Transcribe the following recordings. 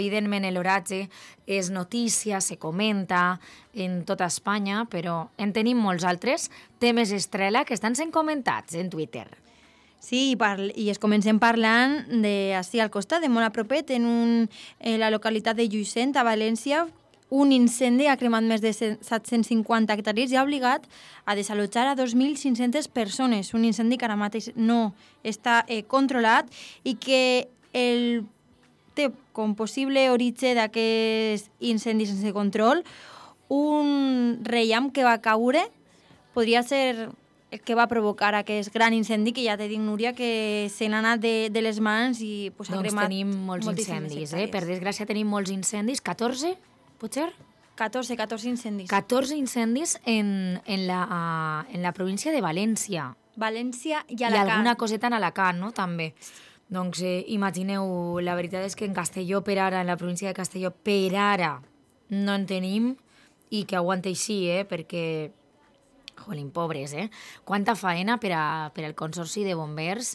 Evidentment, l'oratge és notícia, se comenta en tota Espanya, però en tenim molts altres temes estrella que estan sent comentats en Twitter. Sí, i es comencem parlant d'ací al costat, de molt a propet, en la localitat de Lluïsent, a València. Un incendi ha cremat més de 750 hectàrees i ha obligat a desallotjar a 2.500 persones. Un incendi que ara mateix no està controlat i que té com possible origen d'aquest incendi sense control un rellam que va caure. Podria ser el que va provocar aquest gran incendi, que ja t'he dit, Núria, que se n'ha anat de les mans i ha cremat tenim molts incendis, Per desgràcia tenim molts incendis, 14, potser? 14 incendis. 14 incendis en la província de València. València i I Alacant. alguna coseta en Alacant, no?, també. Doncs imagineu, la veritat és que en Castelló per ara, en la província de Castelló, per ara no en tenim, i que aguanta així, perquè... Jolín, pobres, Quanta faena per al Consorci de Bombers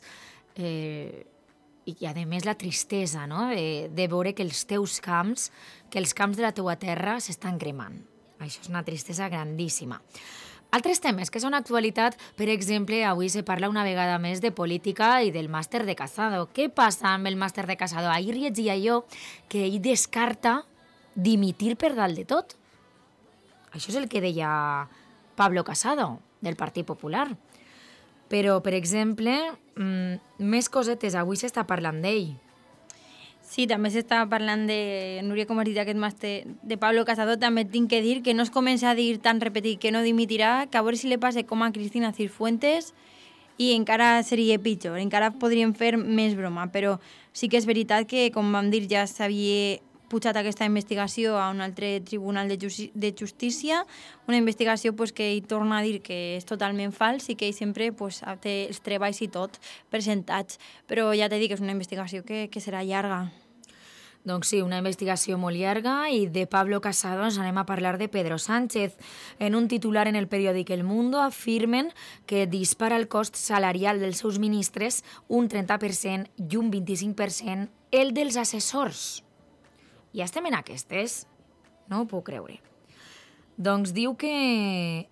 i, a més, la tristesa, no?, de veure que els teus camps, que els camps de la teua terra s'estan cremant. Això és una tristesa grandíssima. Altres temes que són actualitat, per exemple, avui se parla una vegada més de política i del màster de Casado. Què passa amb el màster de Casado? Ahir llegia jo que ell descarta dimitir per dalt de tot. Això és el que deia Pablo Casado, del Partit Popular. Però, per exemple, més cosetes, avui s'està parlant d'ell. Sí, també s'està parlant de, Núria, com has dit, aquest màster de Pablo Casado. També tinc que dir que no es comença a dir tan repetit que no dimitirà, que a veure si li passa com a Cristina Cifuentes i encara seria pitjor, encara podríem fer més broma, però sí que és veritat que, com vam dir, ja s'havia pujat aquesta investigació a un altre tribunal de justícia, una investigació que ell torna a dir que és totalment fals i que ell sempre té els treballs i tot presentats, però ja t'he dit que és una investigació que serà llarga. Doncs sí, una investigació molt llarga, i de Pablo Casado ens anem a parlar de Pedro Sánchez. En un titular en el periòdic El Mundo afirmen que dispara el cost salarial dels seus ministres un 30% i un 25% el dels assessors. Ja estem en aquestes? No ho puc creure. Doncs diu que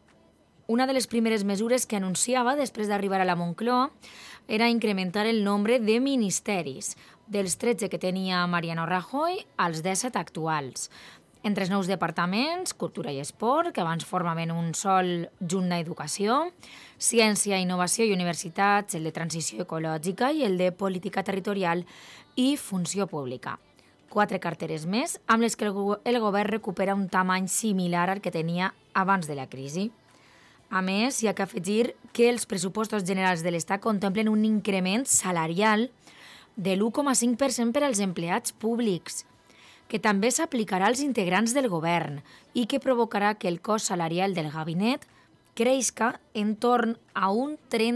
una de les primeres mesures que anunciava després d'arribar a la Moncloa era incrementar el nombre de ministeris, dels 13 que tenia Mariano Rajoy als 17 actuals. Entre els nous departaments, Cultura i Esport, que abans formaven un sol junt d'Educació, Ciència, Innovació i Universitats, el de Transició Ecològica i el de Política Territorial i Funció Pública. 4 carteres més, amb les que el govern recupera un tamany similar al que tenia abans de la crisi. A més, hi ha que afegir que els pressupostos generals de l'Estat contemplen un increment salarial de l'1,5% per als empleats públics, que també s'aplicarà als integrants del govern i que provocarà que el cost salarial del gabinet creixca en torn a un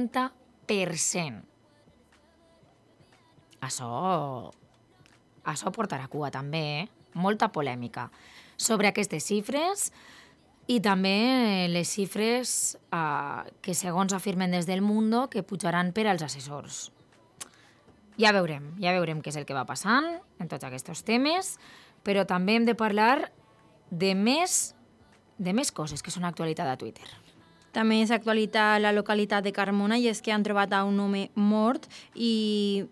30%. Això portarà cua també, molta polèmica sobre aquestes xifres i també les xifres que, segons afirmen des del Mundo, que pujaran per als assessors. Ja veurem què és el que va passant en tots aquests temes, però també hem de parlar de més coses que són actualitat a Twitter. També és actualitat la localitat de Carmona, i és que han trobat a un home mort i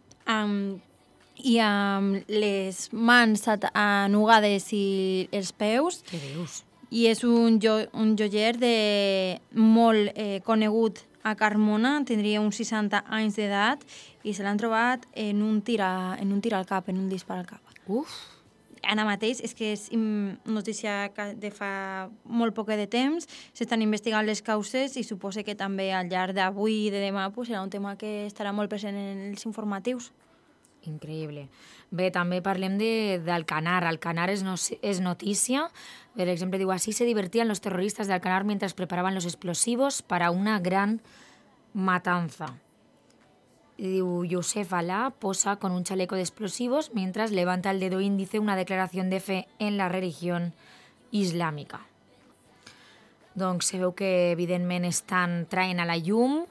amb les mans anugades i els peus. Què dius? I és un joier molt conegut a Carmona, tindria uns 60 anys d'edat, i se l'han trobat en un tir al cap, en un dispar al cap. Uf! Ara mateix, és que és notícia de fa molt poc de temps, s'estan investigant les causes i suposo que també al llarg d'avui i de demà serà un tema que estarà molt present en els informatius. Increïble. Bé, també parlem d'Alcanar. Alcanar és notícia. Per exemple, diu, así se divertían los terroristas de Alcanar mientras preparaban los explosivos para una gran matanza. Y diu, Youssef Alá posa con un chaleco de explosivos mientras levanta el dedo índice una declaración de fe en la religión islámica. Doncs se veu que, evidentment, estan traient a la llum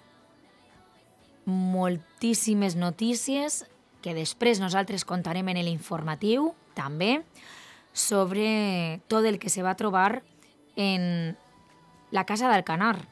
moltíssimes notícies que després nosaltres contarem en l'informatiu, també sobre tot el que se va trobar en la casa d'Alcanar.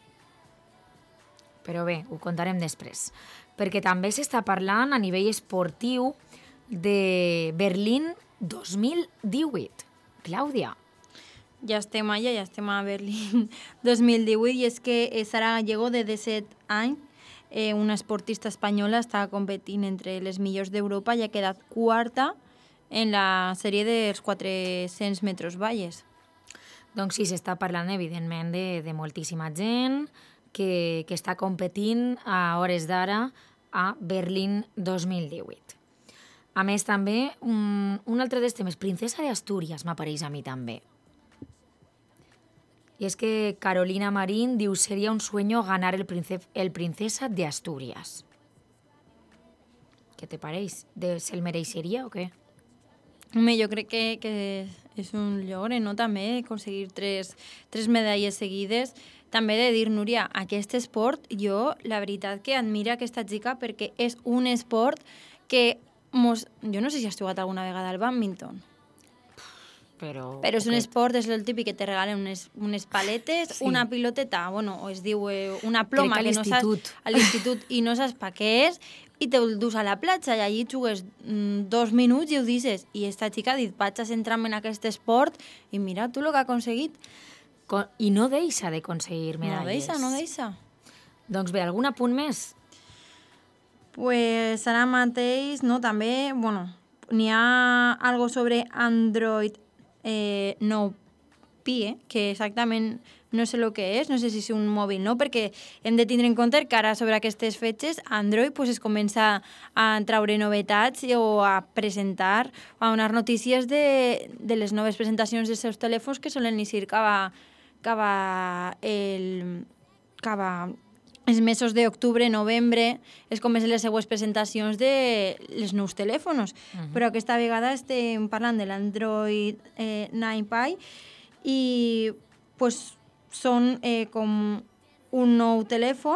Però bé, ho contarem després. Perquè també s'està parlant a nivell esportiu de Berlín 2018. Clàudia. Ja estem allà, ja estem a Berlín 2018 i és que Sara Gallego, de 17 anys, una esportista espanyola, està competint entre les millors d'Europa i ha quedat quarta en la sèrie dels 400 metres valles. Doncs sí, s'està parlant, evidentment, de moltíssima gent que està competint a hores d'ara a Berlín 2018. A més, també, un altre dels temes, Princesa d'Astúries, m'apareix a mi també. Y es que Carolina Marín diu sería un sueño ganar el Princesa de Asturias. ¿Qué te pareix? ¿Se'l mereixeria o què? Home, jo crec que és un llore, no? També aconseguir tres medalles seguides. També he de dir, Núria, aquest esport, jo la veritat que admira aquesta xica perquè és un esport que... Jo no sé si has jugat alguna vegada al bàdminton. Però és un esport, és el típic que te regalen unes paletes, sí. Una piloteta, bueno, o es diu una ploma que no saps a l'institut i no saps per què és, i te'l dus a la platja i allí jugues 2 minuts i ho dices. I esta xica ha dit, vaig a centrar-me en aquest esport i mira tu el que ha aconseguit. I no deixa d'aconseguir medalles. No deixa. Doncs bé, algun apunt més? Pues ara mateix, no, també, bueno, n'hi ha algo sobre Android 9P, que exactament no sé el que és, no sé si és un mòbil, no? Perquè hem de tindre en compte que ara sobre aquestes fetges Android pues, es comença a traure novetats o a presentar, a donar notícies de les noves presentacions dels seus telèfons que solen iniciar cava els mesos d'octubre, novembre, és com és les seues presentacions de les nous telèfons. Però aquesta vegada estem parlant de l'Android 9Pie i pues, són com un nou telèfon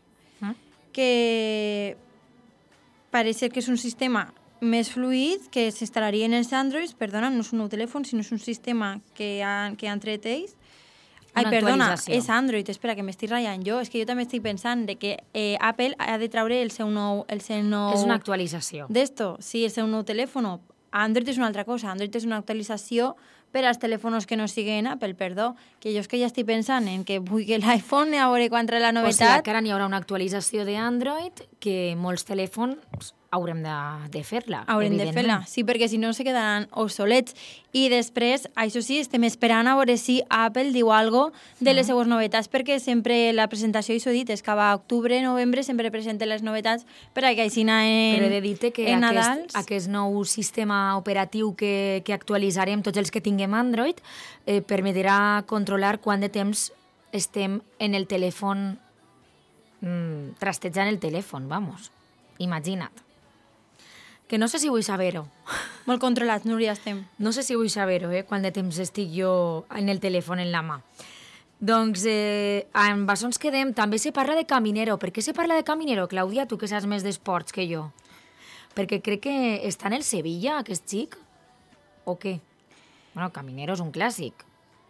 que pareix que és un sistema més fluid que s'instal·laria en els Androids. Perdona, no és un nou telèfon, sinó és un sistema que han tret ells. Ai, perdona, és Android, espera, que m'estic ratllant jo. És que jo també estic pensant de que Apple ha de traure el seu nou... És una actualització. D'esto, sí, el seu nou telèfon. Android és una altra cosa. Android és una actualització per als telèfons que no siguin Apple, perdó. Que jo és que ja estic pensant en que vull que l'iPhone a veure quan trae la novetat. O sigui, que ara n'hi haurà una actualització d'Android que molts telèfons haurem de fer-la, haurem de fer-la, sí, perquè si no se quedaran obsolets. I després, això sí, estem esperant a veure si Apple diu alguna cosa de les seues novetats, perquè sempre la presentació, això dit, és que a octubre, novembre, sempre presenten les novetats per a que així Però he de dir-te que aquest nou sistema operatiu que actualitzarem tots els que tinguem Android permetrà controlar quant de temps estem en el telèfon, trastejant el telèfon, vamos, imagina't. Que no sé si vull saber-ho. Molt controlats, Núria, estem. No sé si vull saber-ho, quant de temps estic jo en el telèfon en la mà. Doncs en això ens quedem. També se parla de Caminero. Per què se parla de Caminero, Clàudia, tu que saps més d'esports que jo? Perquè crec que està en el Sevilla, aquest xic, o què? Bueno, Caminero és un clàssic.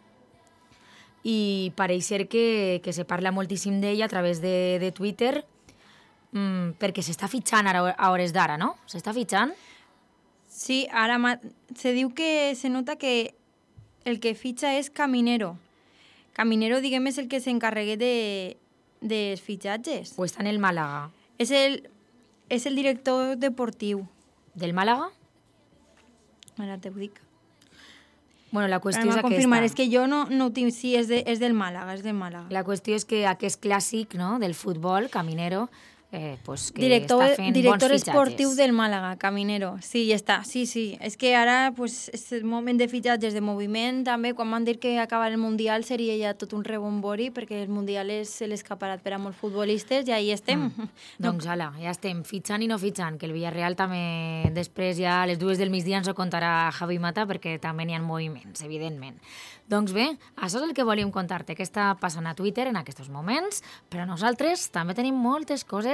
I pareix ser que se parla moltíssim d'ell a través de Twitter, perquè s'està fitxant a hores d'ara, no? S'està fitxant? Sí, ara se diu que se nota que el que fitxa és Caminero. Caminero, diguem, és el que s'encarrega dels fitxatges. O està en el Màlaga? És el director deportiu. Del Màlaga? Ara te ho dic. Bueno, la qüestió és aquesta. Confirmar, és que jo no ho tinc, sí, és del Màlaga, és del Màlaga. La qüestió és que aquest clàssic, no?, del futbol, Caminero, pues que director està fent bons fitxatges. Esportiu del Màlaga, Caminero. Sí, ja està, sí. És que ara pues, és el moment de fitxatges de moviment, també, quan van dir que acabar el Mundial seria ja tot un rebombori, perquè el Mundial és l'escaparat per a molts futbolistes, i ahí estem. Doncs ala, ja estem, fitxant i no fitxant, que el Villarreal també després ja a les 2 del migdia ens ho contarà Javi Mata, perquè també n'hi ha moviments, evidentment. Doncs bé, això és el que volíem contar-te, que està passant a Twitter en aquests moments, però nosaltres també tenim moltes coses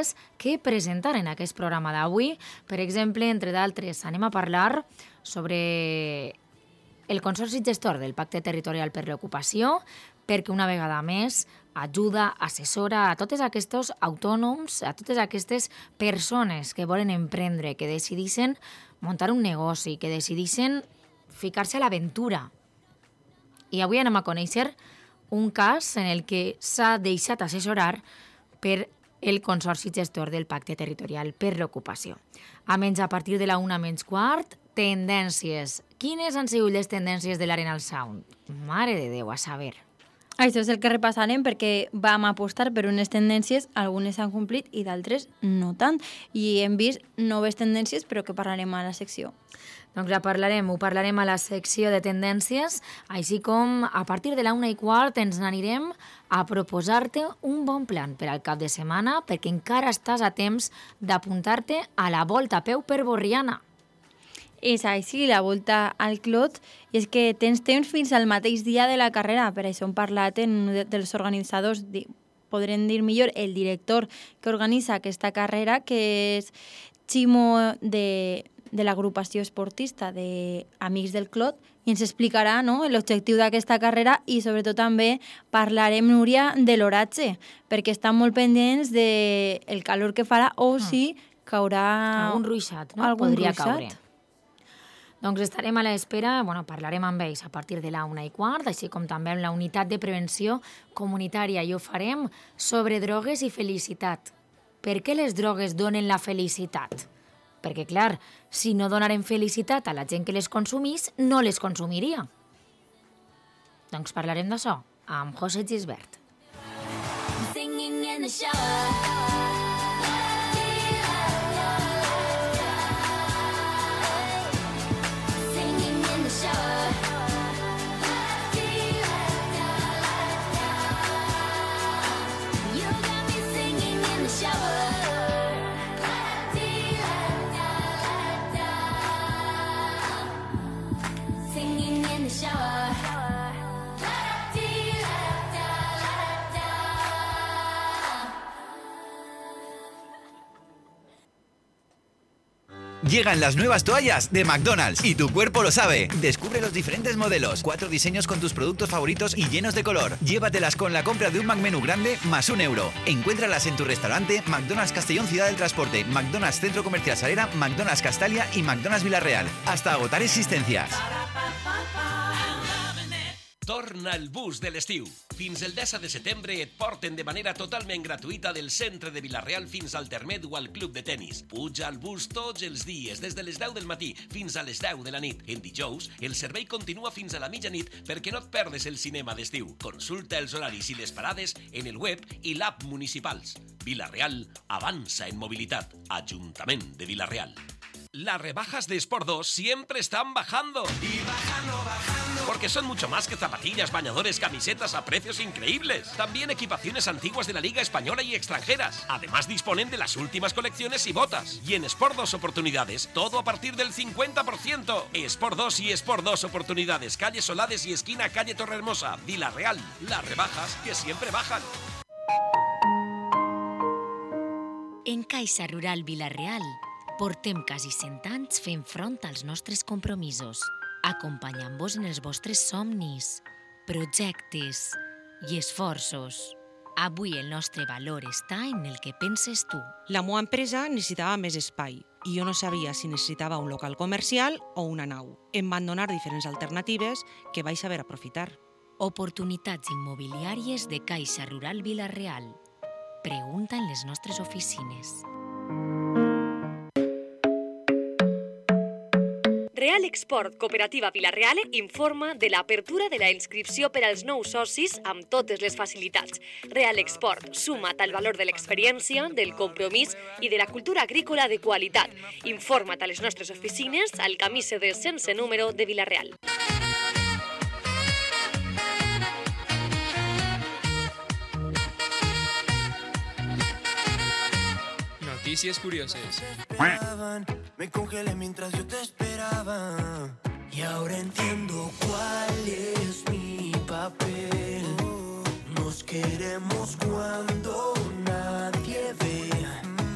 tendències que presentar en aquest programa d'avui. Per exemple, entre d'altres, anem a parlar sobre el Consorci Gestor del Pacte Territorial per l'Ocupació, perquè una vegada més ajuda, assessora a tots aquests autònoms, a totes aquestes persones que volen emprendre, que decidixen muntar un negoci, que decidixen ficar-se a l'aventura. I avui anem a conèixer un cas en el que s'ha deixat assessorar per el Consorci Gestor del Pacte Territorial per l'Ocupació. Almenys a partir de la 1:15, tendències. Quines han sigut les tendències de l'Arenal Sound? Mare de Déu, a saber. Això és el que repassarem perquè vam apostar per unes tendències, algunes s'han complit i d'altres no tant. I hem vist noves tendències, però que parlarem a la secció. Doncs ho parlarem a la secció de tendències, així com a partir de la 1:15 ens n'anirem a proposar-te un bon plan per al cap de setmana, perquè encara estàs a temps d'apuntar-te a la volta a peu per Borriana. És així, la volta al Clot, i és que tens temps fins al mateix dia de la carrera. Per això hem parlat en un dels organitzadors, podrem dir millor, el director que organitza aquesta carrera, que és Ximo de l'agrupació esportista d'Amics del Clot, i ens explicarà, no?, l'objectiu d'aquesta carrera i sobretot també parlarem, Núria, de l'oratge, perquè estan molt pendents del calor que farà o si caurà... Algun ruixat, no? Podria caure. Doncs estarem a l'espera, parlarem amb ells a partir de la 1:15, així com també amb la unitat de prevenció comunitària, i ho farem sobre drogues i felicitat. Per què les drogues donen la felicitat? Perquè, clar, si no donaren felicitat a la gent que les consumís, no les consumiria. Doncs parlarem d'això amb José Gisbert. Singing in the shower. Llegan las nuevas toallas de McDonald's y tu cuerpo lo sabe. Descubre los diferentes modelos, 4 diseños con tus productos favoritos y llenos de color. Llévatelas con la compra de un McMenú grande más €1. Encuéntralas en tu restaurante McDonald's Castellón Ciudad del Transporte, McDonald's Centro Comercial Salera, McDonald's Castalia y McDonald's Villarreal. Hasta agotar existencias. Torna el bus de l'estiu. Fins el 10 de setembre et porten de manera totalment gratuïta del centre de Vilareal fins al Termet o al club de tennis. Puja al bus tots els dies, des de les 10 del matí fins a les 10 de la nit. En dijous, el servei continua fins a la mitjanit perquè no et perdes el cinema d'estiu. Consulta els horaris i les parades en el web i l'app municipals. Vilareal avança en mobilitat. Ajuntament de Vilareal. Las rebajas de Sport 2 siempre están bajando. Y bajando. Porque son mucho más que zapatillas, bañadores, camisetas a precios increíbles. También equipaciones antiguas de la Liga Española y extranjeras. Además disponen de las últimas colecciones y botas. Y en Sport 2 Oportunidades, todo a partir del 50%. Sport 2 y Sport 2 Oportunidades, calle Solades y esquina calle Torrehermosa, Vilareal. Las rebajas que siempre bajan. En Caixa Rural Vilareal portem quasi 100 anys fent front als nostres compromisos, acompanyant-vos en els vostres somnis, projectes i esforços. Avui el nostre valor està en el que penses tu. La meva empresa necessitava més espai i jo no sabia si necessitava un local comercial o una nau. Em van donar diferents alternatives que vaig saber aprofitar. Oportunitats immobiliàries de Caixa Rural Vilareal. Pregunta en les nostres oficines. Real Export Cooperativa Vilareal informa de l'apertura de la inscripció per als nous socis amb totes les facilitats. Real Export, suma't al valor de l'experiència, del compromís i de la cultura agrícola de qualitat. Informa't a les nostres oficines al camí CD sense número de Vilareal. Noticias curiosas. Me congelé mientras yo te esperaba. Y ahora entiendo cuál es mi papel. Nos queremos cuando nadie ve.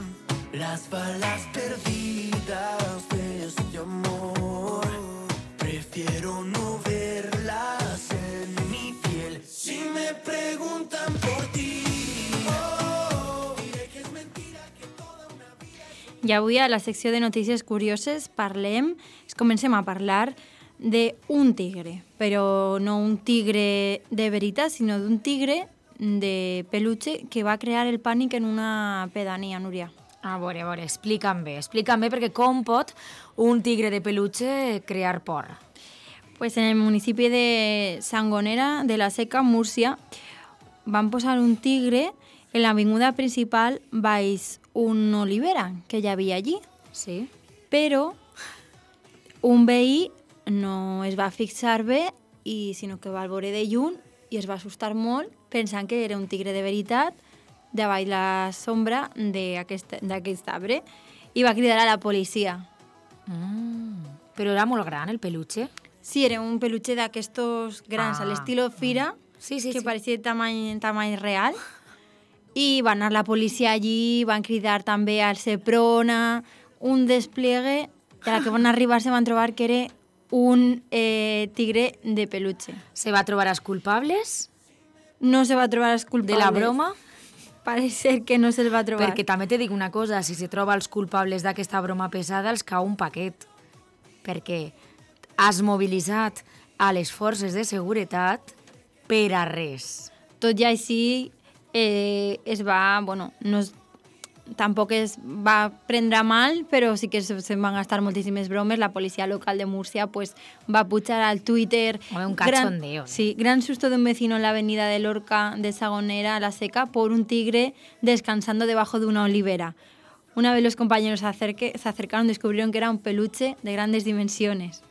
prefiero no verlas en mi piel. Si me preguntan por ti, diré que es mentira que toda una vida... I avui a la secció de notícies curioses comencem a parlar d'un tigre, però no un tigre de veritat, sinó d'un tigre de peluche que va crear el pànic en una pedania, Núria. A veure, explica'm bé, perquè com pot un tigre de peluche crear por? Pues en el municipi de Sangonera de la Seca, Múrcia, van posar un tigre en l'avinguda principal baix una olivera que hi havia allí. Sí. Però un veí no es va fixar bé, sinó que va al veure de lluny i es va assustar molt pensant que era un tigre de veritat davall la sombra d'aquest arbre i va cridar a la policia. Però era molt gran el peluche? Sí, era un peluche d'aquestos grans, a l'estilo Fira, que pareixia tamany real. I va anar la policia allí, van cridar també al Seprona, un despliegue, i a la que van arribar se van trobar que era un tigre de peluche. Se va trobar els culpables? No se va trobar els culpables. De la broma? Pareix ser que no se'l va trobar. Perquè també te dic una cosa, si se troba els culpables d'aquesta broma pesada, els cau un paquet. Perquè has mobilitzat a les forces de seguretat per a res. Tot i així es va... Bueno, tampoc es va prendre mal, però sí que se'n van gastar moltíssimes bromes. La policia local de Múrcia pues, va pujar al Twitter... Un cachondeo. Sí, gran susto de un vecino en la avenida de Lorca de Sagonera, La Seca, por un tigre descansando debajo de una olivera. Una vez los compañeros se acercaron, descubrieron que era un peluche de grandes dimensiones.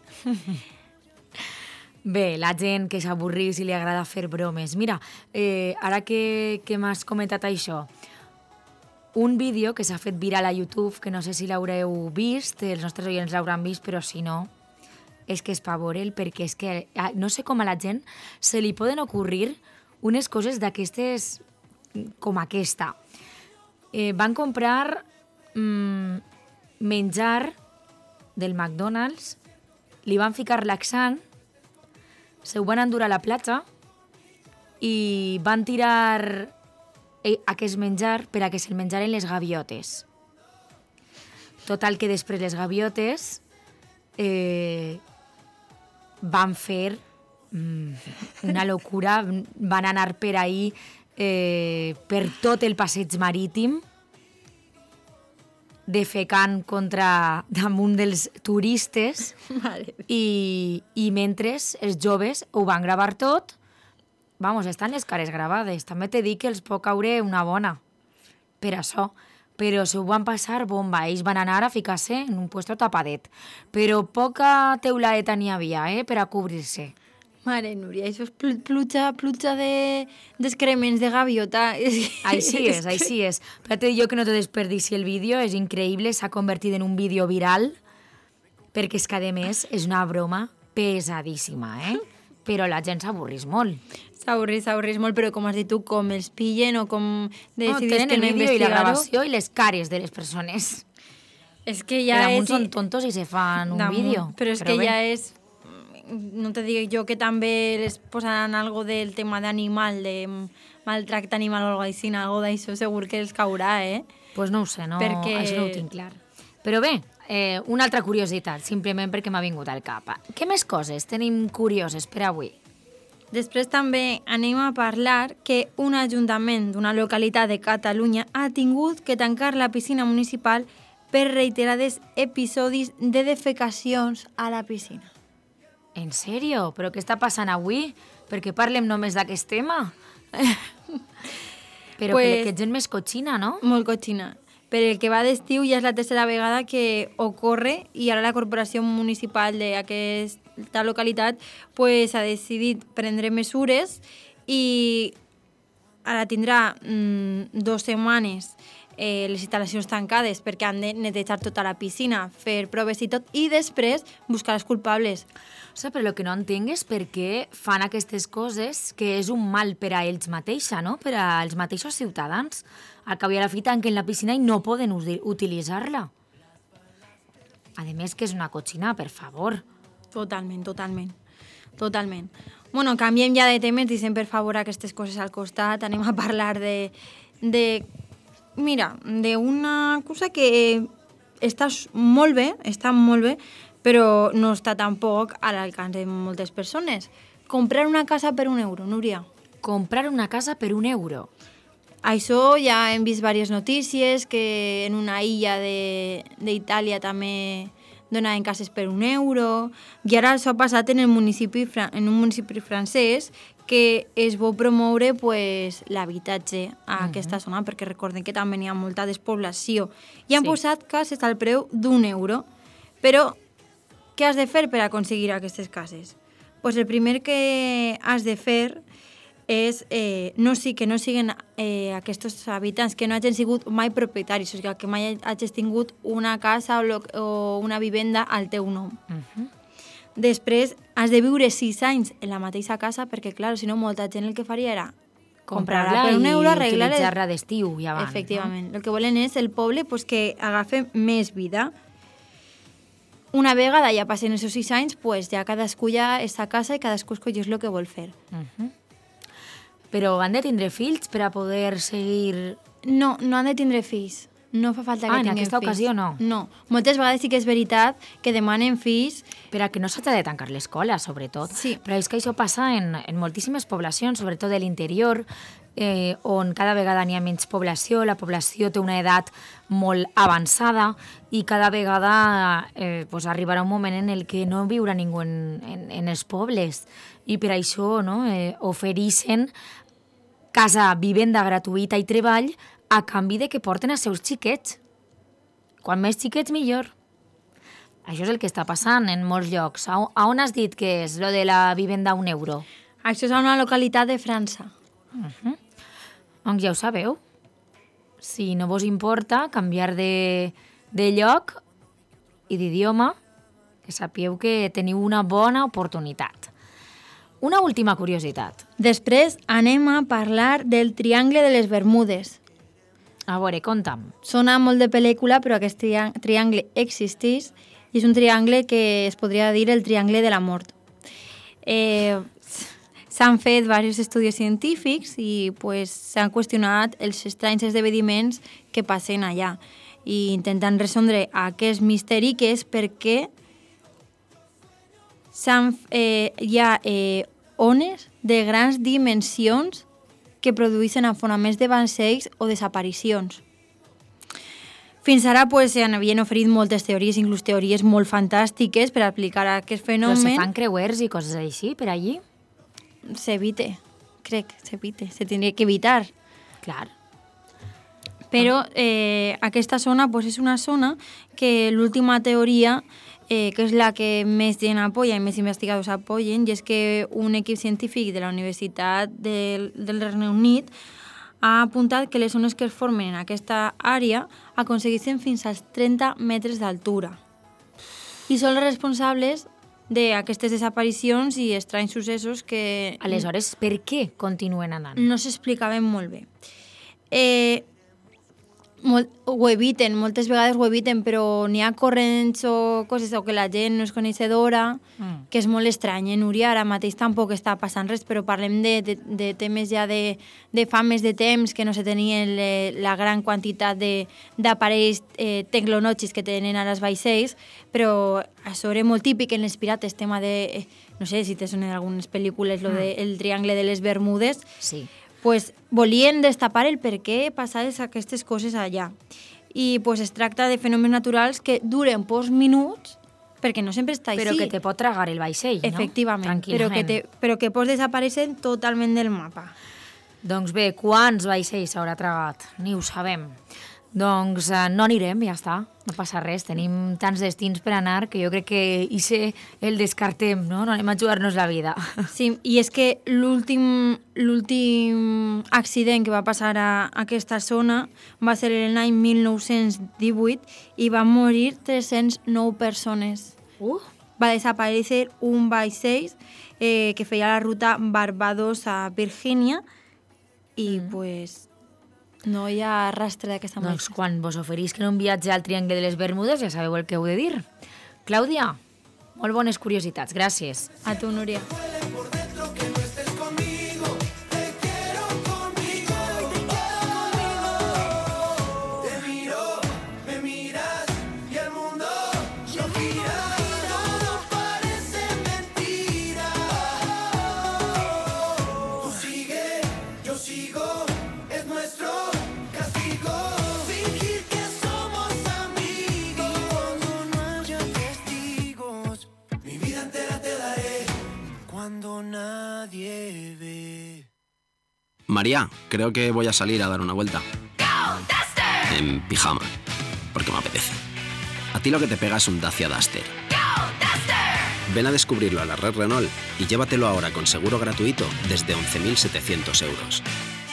Bé, la gent que s'avorriu si li agrada fer bromes. Mira, ara que m'has comentat això, un vídeo que s'ha fet viral a YouTube, que no sé si l'haureu vist, els nostres oients l'hauran vist, però si no, és que és pa veure'l, perquè és que no sé com a la gent se li poden ocurrir unes coses d'aquestes com aquesta. Van comprar menjar del McDonald's, li van ficar laxant, se ho van endur a la platja i van tirar aquest menjar per a que se'l menjaren les gaviotes. Total, que després les gaviotes van fer una locura, van anar per ahí per tot el passeig marítim defecant damunt dels turistes i mentre els joves ho van gravar tot. Vamos, estan les cares gravades. També t'he dit que els pot caure una bona per això. Però s'ho van passar bomba. Ells van anar a ficar-se en un puesto tapadet. Però poca teulada n'hi havia, per a cobrir-se. Mare Núria, això és pluja d'excrements de gaviota. Així és. Però t'he dit jo que no te desperdici el vídeo, és increïble, s'ha convertit en un vídeo viral, perquè és que, a més, és una broma pesadíssima, Però la gent s'avorrís molt. S'avorrís molt, però com has dit tu, com els pillen o com decidís que no investigar-ho. Tenen el vídeo i la gravació i les cares de les persones. És que ja és... són tontos i se fan un vídeo. Però és que ja és... No te dic jo que també les posaran algo del tema d'animal, de maltracte animal o algo així, algo d'això segur que els caurà, Pues no ho sé, això no ho tinc clar. Però bé, una altra curiositat, simplement perquè m'ha vingut al cap. Què més coses tenim curioses per avui? Després també anem a parlar que un ajuntament d'una localitat de Catalunya ha tingut que tancar la piscina municipal per reiterades episodis de defecacions a la piscina. En sèrio? Però què està passant avui? Per què parlem només d'aquest tema? Però pues, que gent més cotxina, no? Molt cotxina. Per el que va d'estiu ja és la tercera vegada que ocorre i ara la corporació municipal d'aquesta localitat pues, ha decidit prendre mesures i ara tindrà 2 setmanes les instal·lacions tancades perquè han de netejar tota la piscina, fer proves i tot, i després buscar els culpables. O sigui, però el que no entenc és per què fan aquestes coses, que és un mal per a ells mateixa, no? Per als mateixos ciutadans. Al cap i a la fi tanquen la piscina i no poden utilitzar-la. A més, que és una cotxina, per favor. Totalment, totalment. Totalment. Bueno, canviem ja de temes, deixem per favor aquestes coses al costat, anem a parlar mira, d'una cosa que està molt bé, però no està tampoc a l'alcance de moltes persones. Comprar una casa per €1, Núria. Comprar una casa per €1. Això ja hem vist diverses notícies, que en una illa d'Itàlia també donaven cases per €1, i ara això ha passat en un municipi francès que es vol promoure l'habitatge a aquesta zona, perquè recordem que també hi ha molta despoblació. I han posat cases al preu €1. Però què has de fer per aconseguir aquestes cases? Pues el primer que has de fer és que no siguin aquests habitants que no hagin sigut mai propietaris, o sigui, que mai hagis tingut una casa o una vivenda al teu nom. Després, has de viure 6 anys en la mateixa casa, perquè, clar, si no, molta gent el que faria era comprar-la per €1, arreglar-la... I utilitzar-la d'estiu i abans. Efectivament. El que volen és el poble que agafi més vida. Una vegada ja passen aquests 6 anys, ja cadascú ja està a casa i cadascú escolleix el que vol fer. Però han de tindre fills per a poder seguir... No han de tindre fills. No fa falta que tinguin fills. En aquesta ocasió no? No. Moltes vegades sí que és veritat que demanen fills... Per a que no s'hagi de tancar l'escola, sobretot. Sí. Però és que això passa en moltíssimes poblacions, sobretot de l'interior, on cada vegada n'hi ha menys població, la població té una edat molt avançada i cada vegada arribarà un moment en el que no viurà ningú en els pobles. I per això ofereixen casa, vivenda gratuïta i treball a canvi de que porten els seus xiquets. Quan més xiquets, millor. Això és el que està passant en molts llocs. A on has dit que és lo de la vivenda a €1? Això és a una localitat de França. Doncs ja ho sabeu. Si no vos importa canviar de lloc i d'idioma, que sapigueu que teniu una bona oportunitat. Una última curiositat. Després anem a parlar del Triangle de les Bermudes. A veure, conta'm. Sona molt de pel·lícula, però aquest triangle existeix i és un triangle que es podria dir el Triangle de la Mort. S'han fet diversos estudis científics i s'han qüestionat els estranys esdeveniments que passen allà i intentant resoldre aquest misteri, que és perquè hi ha ones de grans dimensions que produeixen afonaments de vaixells o desaparicions. Fins ara s'havien oferit moltes teories, inclús teories molt fantàstiques per aplicar aquest fenomen. Però se fan creuers i coses així per allí? S'evita, se tindria que evitar. Clar. Però aquesta zona és una zona que l'última teoria, que és la que més gent apoya i més investigadors apoyen, i és que un equip científic de la Universitat del Regne Unit ha apuntat que les zones que es formen en aquesta àrea aconsegueixen fins als 30 metres d'altura. I són les responsables d'aquestes desaparicions i estranys successos que... Aleshores, per què continuen anant? No s'explicaven molt bé. Ho eviten, moltes vegades ho eviten, però n'hi ha corrents o coses o que la gent no és coneixedora, que és molt estrany. Núria, ara mateix tampoc està passant res, però parlem de temes ja de fa més de temps, que no se tenien la gran quantitat d'aparells tecnològics que tenen a les vaixells, però això era molt típic en els pirates, tema de... No sé si te sonen algunes pel·lícules, lo del Triangle de les Bermudes. Sí. Volien destapar el per què passaven aquestes coses allà. I es tracta de fenòmens naturals que duren pocs minuts, perquè no sempre està així. Però que te pot tragar el vaixell, no? Efectivament, però que pots desaparèixer totalment del mapa. Doncs bé, quants vaixells s'haurà tragat? Ni ho sabem. Doncs no anirem, ja està, no passa res. Tenim tants destins per anar que jo crec que el descartem, no? No anem a jugar-nos la vida. Sí, i és que l'últim accident que va passar a aquesta zona va ser l'any 1918 i van morir 309 persones. Va desaparèixer un vaixell que feia la ruta Barbados a Virgínia i no hi ha rastre d'aquesta Doncs quan vos oferisquen un viatge al Triangle de les Bermudes ja sabeu el que heu de dir. Clàudia, Molt bones curiositats, gràcies. A tu, Núria. María, creo que voy a salir a dar una vuelta. En pijama, porque me apetece. A ti lo que te pega es un Dacia Duster. Ven a descubrirlo a la red Renault y llévatelo ahora con seguro gratuito desde 11.700 euros.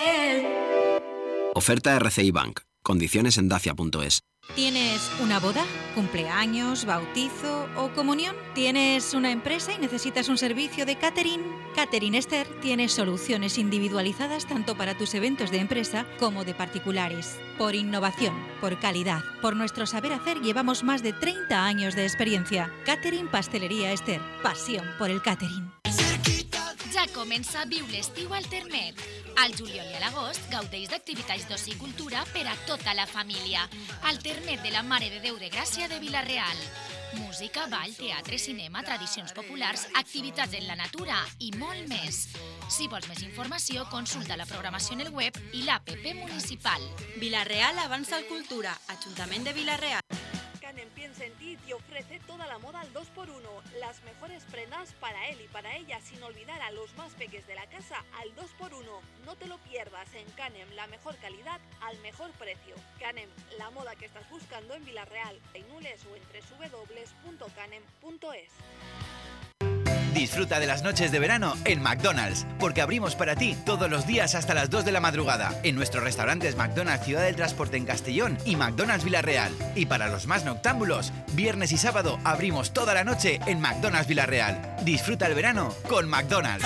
Oferta RCI Bank. Condiciones en dacia.es. ¿Tienes una boda, cumpleaños, bautizo o comunión? ¿Tienes una empresa y necesitas un servicio de catering? Catering Esther tiene soluciones individualizadas tanto para tus eventos de empresa como de particulares. Por innovación, por calidad, por nuestro saber hacer llevamos más de 30 años de experiencia. Catering Pastelería Esther. Pasión por el catering. Ja comença Viu l'estiu al Termet. Al juliol i a l'agost gaudeix d'activitats d'oci i cultura per a tota la família. Al Termet de la Mare de Déu de Gràcia de Vila-real. Música, ball, teatre, cinema, tradicions populars, activitats en la natura i molt més. Si vols més informació, consulta la programació en el web i l'APP municipal. Vila-real avanza al cultura. Ajuntament de Vila-real. Canem piensa en ti y te ofrece toda la moda al 2x1. Las mejores prendas para él y para ella, sin olvidar a los más peques de la casa al 2x1. No te lo pierdas en Canem, la mejor calidad al mejor precio. Canem, la moda que estás buscando en Vila-real, en Nules o en www.canem.es. Disfruta de las noches de verano en McDonald's, porque abrimos para ti todos los días hasta las 2 de la madrugada en nuestros restaurantes McDonald's Ciudad del Transporte en Castellón y McDonald's Vila-real. Y para los más noctámbulos, viernes y sábado abrimos toda la noche en McDonald's Vila-real. Disfruta el verano con McDonald's.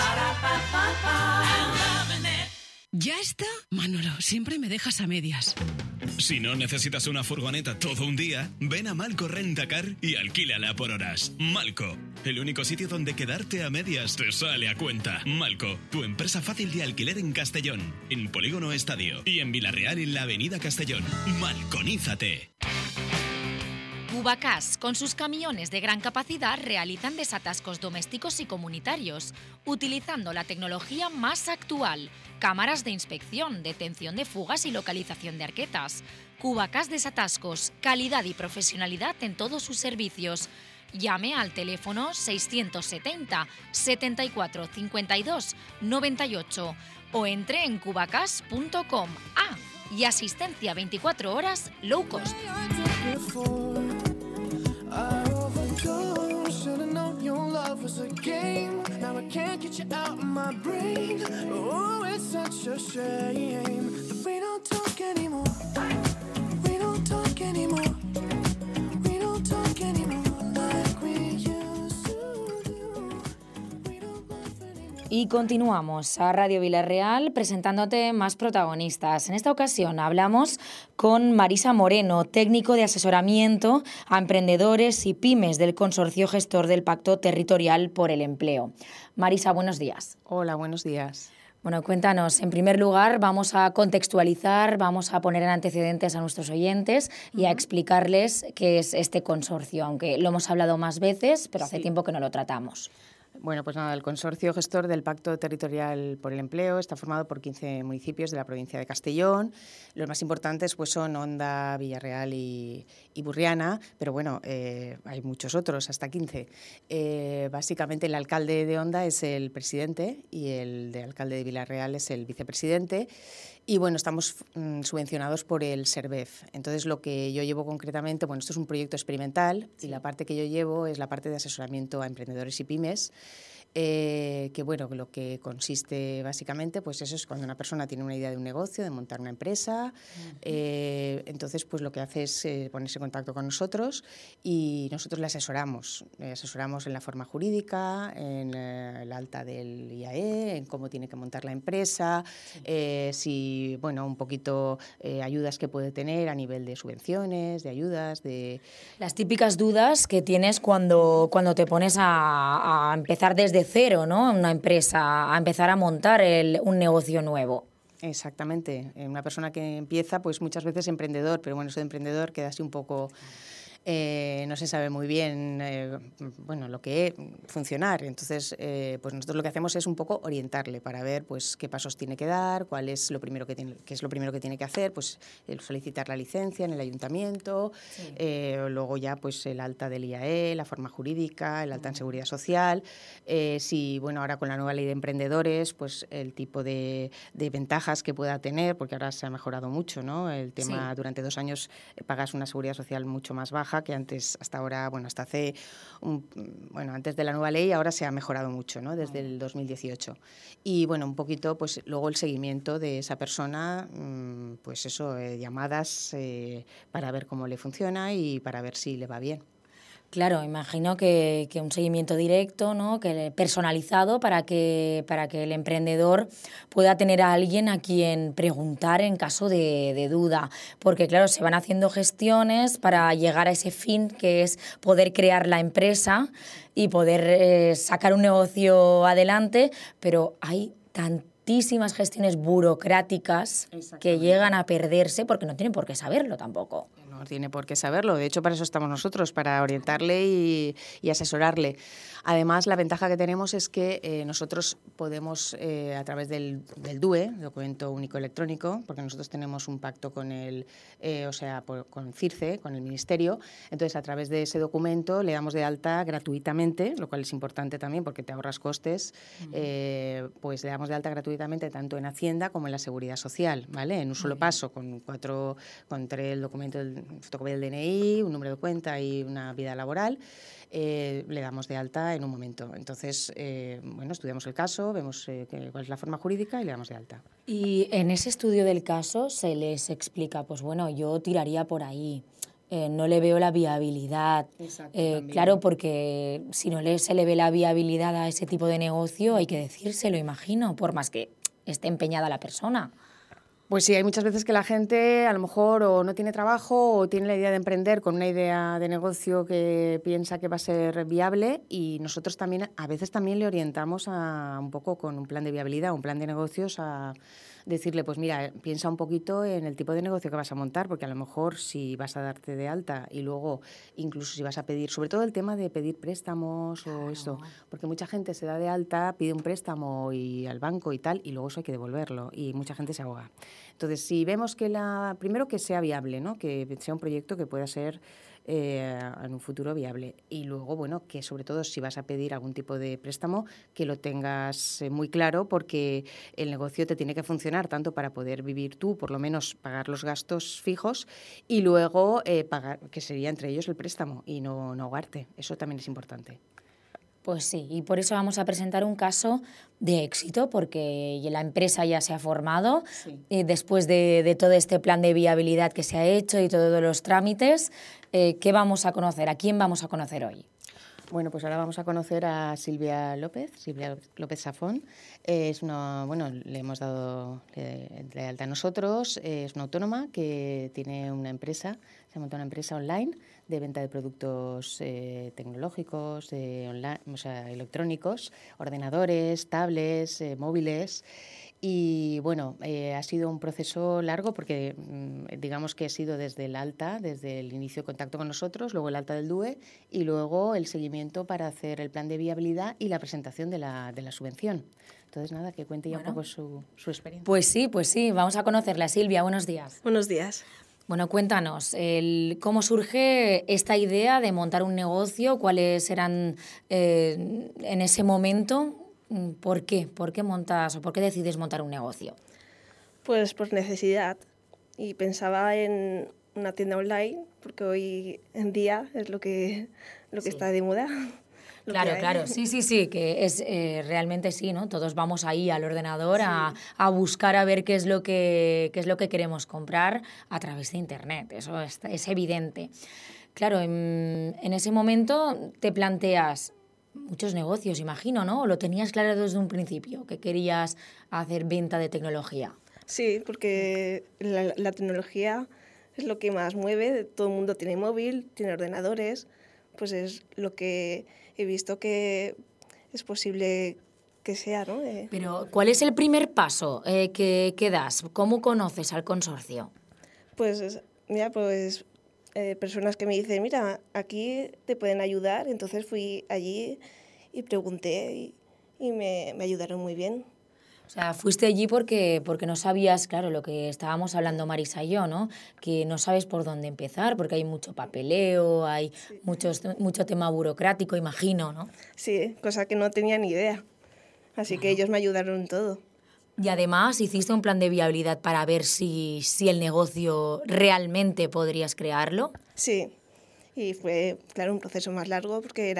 ¿Ya está? Manolo, siempre me dejas a medias. Si no necesitas una furgoneta todo un día, ven a Malco Rentacar y alquílala por horas. Malco, el único sitio donde quedarte a medias te sale a cuenta. Malco, tu empresa fácil de alquiler en Castellón, en Polígono Estadio y en Vila-real en la Avenida Castellón. Malconízate. Cubacas, con sus camiones de gran capacidad, realizan desatascos domésticos y comunitarios, utilizando la tecnología más actual, cámaras de inspección, detención de fugas y localización de arquetas. Cubacas Desatascos, calidad y profesionalidad en todos sus servicios. Llame al teléfono 670 74 52 98 o entre en cubacas.com. Ah, y asistencia 24 horas low cost. I overdosed, should've known your love was a game. Now I can't get you out of my brain. Oh, it's such a shame that we don't talk anymore. We don't talk anymore. We don't talk anymore like we used to do. We don't laugh anymore. Y continuamos a Radio Vila-real presentándote más protagonistas. En esta ocasión hablamos con Marisa Moreno, técnico de asesoramiento a emprendedores y pymes del Consorcio Gestor del Pacto Territorial por el Empleo. Marisa, buenos días. Hola, buenos días. Bueno, cuéntanos, en primer lugar vamos a contextualizar, vamos a poner en antecedentes a nuestros oyentes y a explicarles qué es este consorcio, aunque lo hemos hablado más veces, pero hace tiempo que no lo tratamos. Bueno, pues nada, el Consorcio Gestor del Pacto Territorial por el Empleo está formado por 15 municipios de la provincia de Castellón. Los más importantes pues son Onda, Vila-real y Burriana, pero bueno, hay muchos otros, hasta 15. Básicamente el alcalde de Onda es el presidente y el de alcalde de Vila-real es el vicepresidente. Y bueno, estamos subvencionados por el SERVEF. Entonces, lo que yo llevo concretamente, bueno, esto es un proyecto experimental y la parte que yo llevo es la parte de asesoramiento a emprendedores y pymes. que bueno, lo que consiste básicamente, pues eso es cuando una persona tiene una idea de un negocio, de montar una empresa, entonces pues lo que hace es ponerse en contacto con nosotros y nosotros le asesoramos en la forma jurídica, en el alta del IAE, en cómo tiene que montar la empresa, si, bueno, un poquito ayudas que puede tener a nivel de subvenciones, de ayudas, de... Las típicas dudas que tienes cuando te pones a empezar desde cero, ¿no? Una empresa, a empezar a montar un negocio nuevo. Exactamente. Una persona que empieza, pues muchas veces emprendedor, pero bueno, eso de emprendedor queda así un poco... no se sabe muy bien bueno, lo que es funcionar. Entonces, pues nosotros lo que hacemos es un poco orientarle para ver pues qué pasos tiene que dar, cuál es lo primero que tiene, qué es lo primero que tiene que hacer, pues solicitar la licencia en el ayuntamiento, luego ya pues el alta del IAE, la forma jurídica, el alta en seguridad social. Si, bueno, ahora con la nueva ley de emprendedores, pues el tipo de ventajas que pueda tener, porque ahora se ha mejorado mucho, ¿no? El tema, durante 2 años pagas una seguridad social mucho más baja que antes, hasta ahora, bueno, hasta hace, antes de la nueva ley, ahora se ha mejorado mucho, ¿no? Desde el 2018. Y bueno, un poquito, pues luego el seguimiento de esa persona, pues eso, llamadas para ver cómo le funciona y para ver si le va bien. Claro, imagino que un seguimiento directo, ¿no? Personalizado para que el emprendedor pueda tener a alguien a quien preguntar en caso de duda. Porque, claro, se van haciendo gestiones para llegar a ese fin que es poder crear la empresa y poder sacar un negocio adelante, pero hay tantísimas gestiones burocráticas que llegan a perderse porque no tienen por qué saberlo tampoco. No tiene por qué saberlo. De hecho, para eso estamos nosotros, para orientarle y asesorarle. Además, la ventaja que tenemos es que nosotros podemos, a través del DUE, Documento Único Electrónico, porque nosotros tenemos un pacto con con CIRCE, con el Ministerio, entonces a través de ese documento le damos de alta gratuitamente, lo cual es importante también porque te ahorras costes, pues le damos de alta gratuitamente tanto en Hacienda como en la Seguridad Social, ¿vale? En un solo paso, con el documento, fotocopia del DNI, un número de cuenta y una vida laboral, le damos de alta en un momento. Entonces, estudiamos el caso, vemos cuál es la forma jurídica y le damos de alta. Y en ese estudio del caso se les explica, pues bueno, yo tiraría por ahí, no le veo la viabilidad. Claro, porque si no se le ve la viabilidad a ese tipo de negocio, hay que decírselo, imagino, por más que esté empeñada la persona. Pues sí, hay muchas veces que la gente a lo mejor o no tiene trabajo o tiene la idea de emprender con una idea de negocio que piensa que va a ser viable y nosotros también a veces también le orientamos a un poco con un plan de viabilidad, un plan de negocios a decirle, pues mira, piensa un poquito en el tipo de negocio que vas a montar, porque a lo mejor si vas a darte de alta y luego incluso si vas a pedir, sobre todo el tema de pedir préstamos o esto, porque mucha gente se da de alta, pide un préstamo y al banco y tal, y luego eso hay que devolverlo y mucha gente se ahoga. Entonces, si vemos que primero que sea viable, ¿no? Que sea un proyecto que pueda ser en un futuro viable. Y luego, bueno, que sobre todo si vas a pedir algún tipo de préstamo, que lo tengas muy claro porque el negocio te tiene que funcionar tanto para poder vivir tú, por lo menos pagar los gastos fijos y luego pagar, que sería entre ellos el préstamo y no ahogarte. Eso también es importante. Pues sí, y por eso vamos a presentar un caso de éxito, porque la empresa ya se ha formado después de todo este plan de viabilidad que se ha hecho y todos los trámites. ¿Qué vamos a conocer? ¿A quién vamos a conocer hoy? Bueno, pues ahora vamos a conocer a Silvia López Safón. Le hemos dado de alta a nosotros. Es una autónoma que tiene una empresa, se ha montado una empresa online de venta de productos tecnológicos, electrónicos, ordenadores, tablets, móviles. Y bueno, ha sido un proceso largo porque digamos que ha sido desde el alta, desde el inicio de contacto con nosotros, luego el alta del DUE y luego el seguimiento para hacer el plan de viabilidad y la presentación de la subvención. Entonces, nada, que cuente ya un poco su experiencia. Pues sí, vamos a conocerla. Silvia, buenos días. Buenos días. Bueno, cuéntanos, ¿cómo surge esta idea de montar un negocio? ¿Cuáles eran en ese momento? ¿Por qué? ¿Por qué montas o por qué decides montar un negocio? Pues por necesidad. Y pensaba en una tienda online, porque hoy en día es lo que está de moda. Claro, sí, que es realmente sí, ¿no? Todos vamos ahí al ordenador a buscar a ver qué es lo que queremos comprar a través de Internet, eso es evidente. Claro, en ese momento te planteas muchos negocios, imagino, ¿no? ¿O lo tenías claro desde un principio, que querías hacer venta de tecnología? Sí, porque la tecnología es lo que más mueve, todo el mundo tiene móvil, tiene ordenadores, pues es lo que he visto que es posible que sea, ¿no? Pero, ¿cuál es el primer paso que das? ¿Cómo conoces al consorcio? Pues, mira, personas que me dicen, mira, aquí te pueden ayudar, entonces fui allí y pregunté y me ayudaron muy bien. O sea, fuiste allí porque no sabías, claro, lo que estábamos hablando Marisa y yo, ¿no? Que no sabes por dónde empezar, porque hay mucho papeleo, hay mucho tema burocrático, imagino, ¿no? Sí, cosa que no tenía ni idea. Así que ellos me ayudaron en todo. Y además hiciste un plan de viabilidad para ver si el negocio realmente podrías crearlo. Sí, y fue, claro, un proceso más largo porque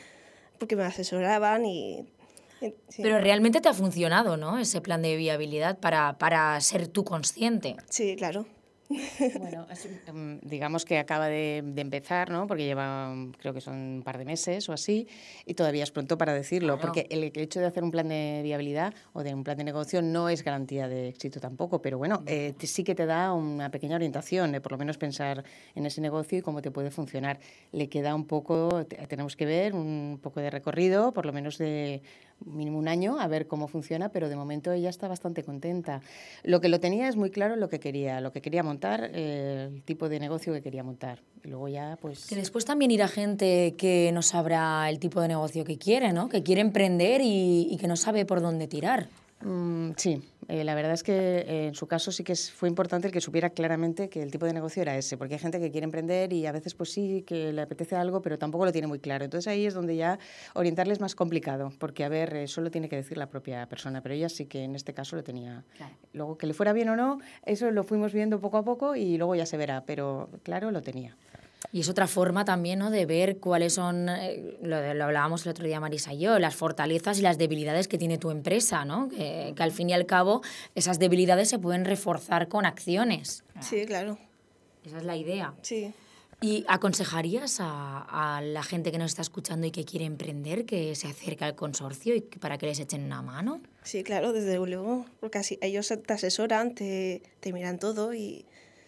me asesoraban y... Sí. Pero realmente te ha funcionado, ¿no? Ese plan de viabilidad para ser tú consciente. Sí, claro. Bueno, digamos que acaba de empezar, ¿no? Porque lleva, creo que son un par de meses o así, y todavía es pronto para decirlo, claro. Porque el hecho de hacer un plan de viabilidad o de un plan de negocio no es garantía de éxito tampoco, pero bueno, sí que te da una pequeña orientación de por lo menos pensar en ese negocio y cómo te puede funcionar. Le queda un poco, tenemos que ver un poco de recorrido, por lo menos de mínimo un año, a ver cómo funciona, pero de momento ella está bastante contenta. Lo que lo tenía es muy claro lo que quería montar, el tipo de negocio que quería montar. Y luego ya, pues... Que después también irá gente que no sabrá el tipo de negocio que quiere, ¿no? Que quiere emprender y que no sabe por dónde tirar. Sí, la verdad es que en su caso sí que fue importante el que supiera claramente que el tipo de negocio era ese, porque hay gente que quiere emprender y a veces pues sí que le apetece algo, pero tampoco lo tiene muy claro. Entonces ahí es donde ya orientarle es más complicado, porque a ver, eso lo tiene que decir la propia persona, pero ella sí que en este caso lo tenía. Claro. Luego que le fuera bien o no, eso lo fuimos viendo poco a poco y luego ya se verá, pero claro, lo tenía. Y es otra forma también, ¿no?, de ver cuáles son, lo hablábamos el otro día Marisa y yo, las fortalezas y las debilidades que tiene tu empresa, ¿no? Que al fin y al cabo esas debilidades se pueden reforzar con acciones. Sí, claro. Esa es la idea. Sí. ¿Y aconsejarías a la gente que nos está escuchando y que quiere emprender que se acerque al consorcio y para que les echen una mano? Sí, claro, desde luego, porque así ellos te asesoran, te miran todo y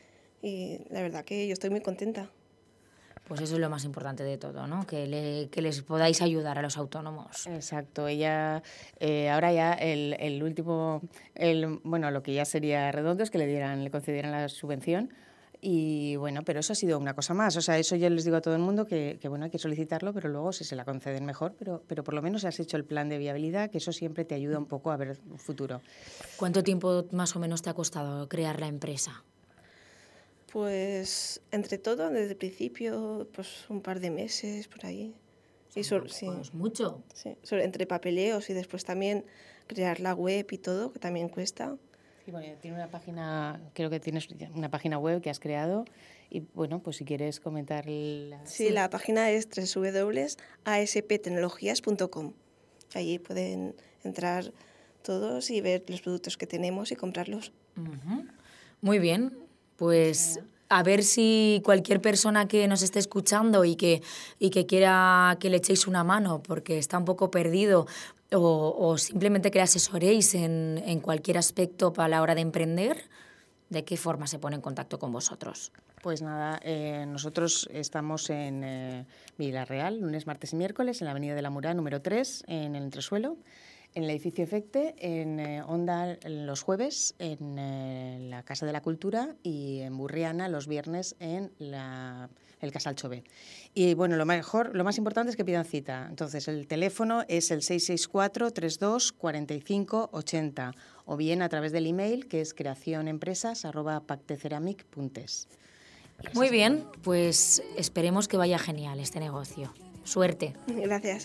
la verdad que yo estoy muy contenta. Pues eso es lo más importante de todo, ¿no? Que les podáis ayudar a los autónomos. Exacto. Ella, ahora ya el último, bueno, lo que ya sería redondo es que le concedieran la subvención. Y bueno, pero eso ha sido una cosa más. O sea, eso yo les digo a todo el mundo que bueno, hay que solicitarlo, pero luego si se la conceden mejor, pero por lo menos has hecho el plan de viabilidad, que eso siempre te ayuda un poco a ver un futuro. ¿Cuánto tiempo más o menos te ha costado crear la empresa? Pues entre todo, desde el principio, pues un par de meses por ahí. Y sí, es mucho. Sí, entre papeleos y después también crear la web y todo, que también cuesta. Sí, bueno, tiene una página, creo que tienes una página web que has creado y bueno, pues si quieres comentar... Sí, la página es www.asptecnologías.com. Allí pueden entrar todos y ver los productos que tenemos y comprarlos. Uh-huh. Muy bien. Pues a ver si cualquier persona que nos esté escuchando y que quiera que le echéis una mano porque está un poco perdido o simplemente que le asesoréis en cualquier aspecto para la hora de emprender, ¿de qué forma se pone en contacto con vosotros? Pues nada, nosotros estamos en Vilarreal, lunes, martes y miércoles, en la Avenida de la Murá, número 3, en el entresuelo. En el edificio Efecte, en Onda los jueves, en la Casa de la Cultura y en Burriana los viernes en el Casal Chové. Y bueno, lo más importante es que pidan cita. Entonces el teléfono es el 664-32-45-80 o bien a través del email que es creacionempresas@pacteceramic.es. Muy bien, pues esperemos que vaya genial este negocio. Suerte. Gracias.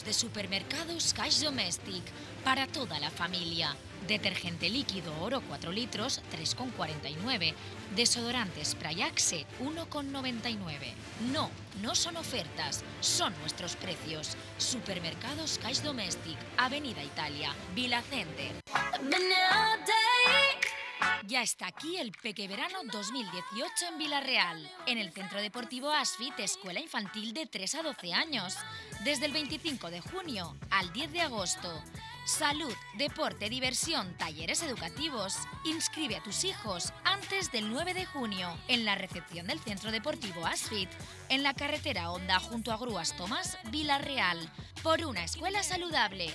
de Supermercados Caix Domèstic para toda la familia. Detergente líquido Oro 4 litros, 3,49. Desodorante Spray Axe, 1,99. No, no son ofertas, son nuestros precios. Supermercados Caix Domèstic, Avenida Italia, Vila Center. Ya está aquí el Pequeverano 2018 en Villarreal, en el Centro Deportivo Asfit, escuela infantil de 3 a 12 años, desde el 25 de junio al 10 de agosto. Salud, deporte, diversión, talleres educativos. Inscribe a tus hijos antes del 9 de junio en la recepción del Centro Deportivo Asfit, en la carretera Honda junto a Grúas Tomás, Villarreal, por una escuela saludable.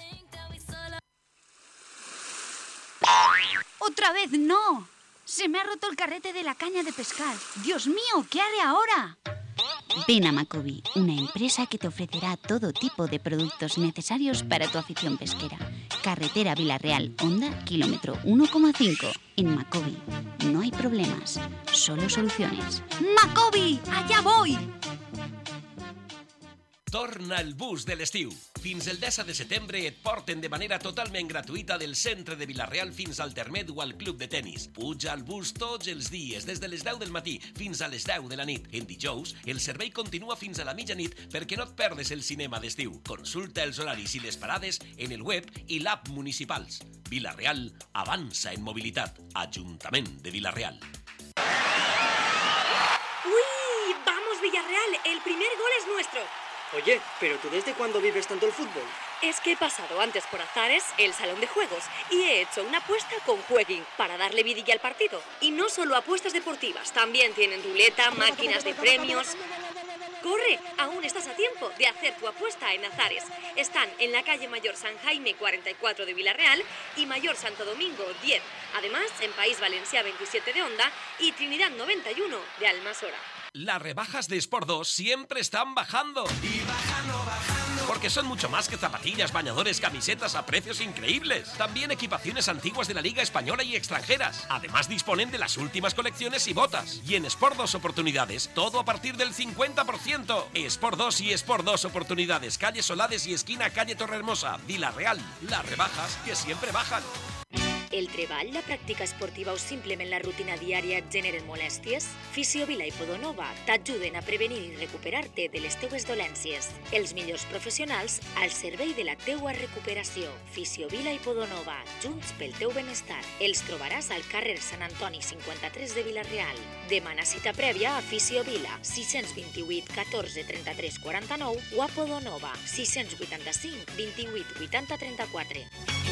¡Otra vez no! Se me ha roto el carrete de la caña de pescar. ¡Dios mío! ¿Qué haré ahora? Ven a Macobi, una empresa que te ofrecerá todo tipo de productos necesarios para tu afición pesquera. Carretera Villarreal, Honda, kilómetro 1,5. En Macobi no hay problemas, solo soluciones. ¡Macobi! ¡Allá voy! Torna el bus de l'estiu. Fins el 10 de setembre et porten de manera totalment gratuïta del centre de Vilareal fins al Termet o al club de tenis. Puja al bus tots els dies, des de les 10 del matí fins a les 10 de la nit. En dijous, el servei continua fins a la mitjanit perquè no et perdes el cinema d'estiu. Consulta els horaris i les parades en el web i l'app municipals. Vilareal avança en mobilitat. Ajuntament de Vilareal. ¡Uy! ¡Vamos, Villarreal! El primer gol es nuestro. Oye, ¿pero tú desde cuándo vives tanto el fútbol? Es que he pasado antes por Azares, el salón de juegos, y he hecho una apuesta con Jueguin para darle vidilla al partido. Y no solo apuestas deportivas, también tienen ruleta, máquinas de premios. ¡Corre! Aún estás a tiempo de hacer tu apuesta en Azares. Están en la calle Mayor San Jaime 44 de Vilareal y Mayor Santo Domingo 10. Además, en País Valencià 27 de Honda y Trinidad 91 de Almasora. Las rebajas de Sport 2 siempre están bajando. Y bajando, bajando. Porque son mucho más que zapatillas, bañadores, camisetas a precios increíbles. También equipaciones antiguas de la Liga Española y extranjeras. Además disponen de las últimas colecciones y botas. Y en Sport 2 Oportunidades, todo a partir del 50%. Sport 2 y Sport 2 Oportunidades, calle Solades y esquina calle Torrehermosa, Vilareal. Las rebajas que siempre bajan. El treball, la pràctica esportiva o simplement la rutina diària et generen molèsties? Fisiovila i Podonova t'ajuden a prevenir i recuperar-te de les teues dolències. Els millors professionals al servei de la teua recuperació. Fisiovila i Podonova, junts pel teu benestar. Els trobaràs al carrer Sant Antoni 53 de Vilareal. Demana cita prèvia a Fisiovila 628 14 33 49 o a Podonova 685 28 80 34.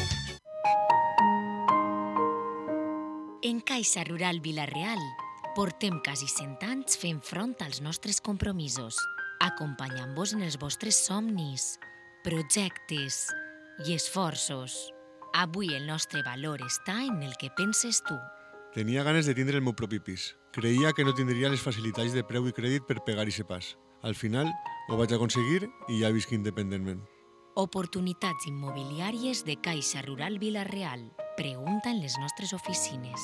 En Caixa Rural Vilareal portem quasi 100 anys fent front als nostres compromisos, acompanyant-vos en els vostres somnis, projectes i esforços. Avui el nostre valor està en el que penses tu. Tenia ganes de tindre el meu propi pis. Creia que no tindria les facilitats de preu i crèdit per pegar-hi pas. Al final ho vaig aconseguir i ja visc independentment. Oportunitats immobiliàries de Caixa Rural Vilareal. Pregunta en les nostres oficines.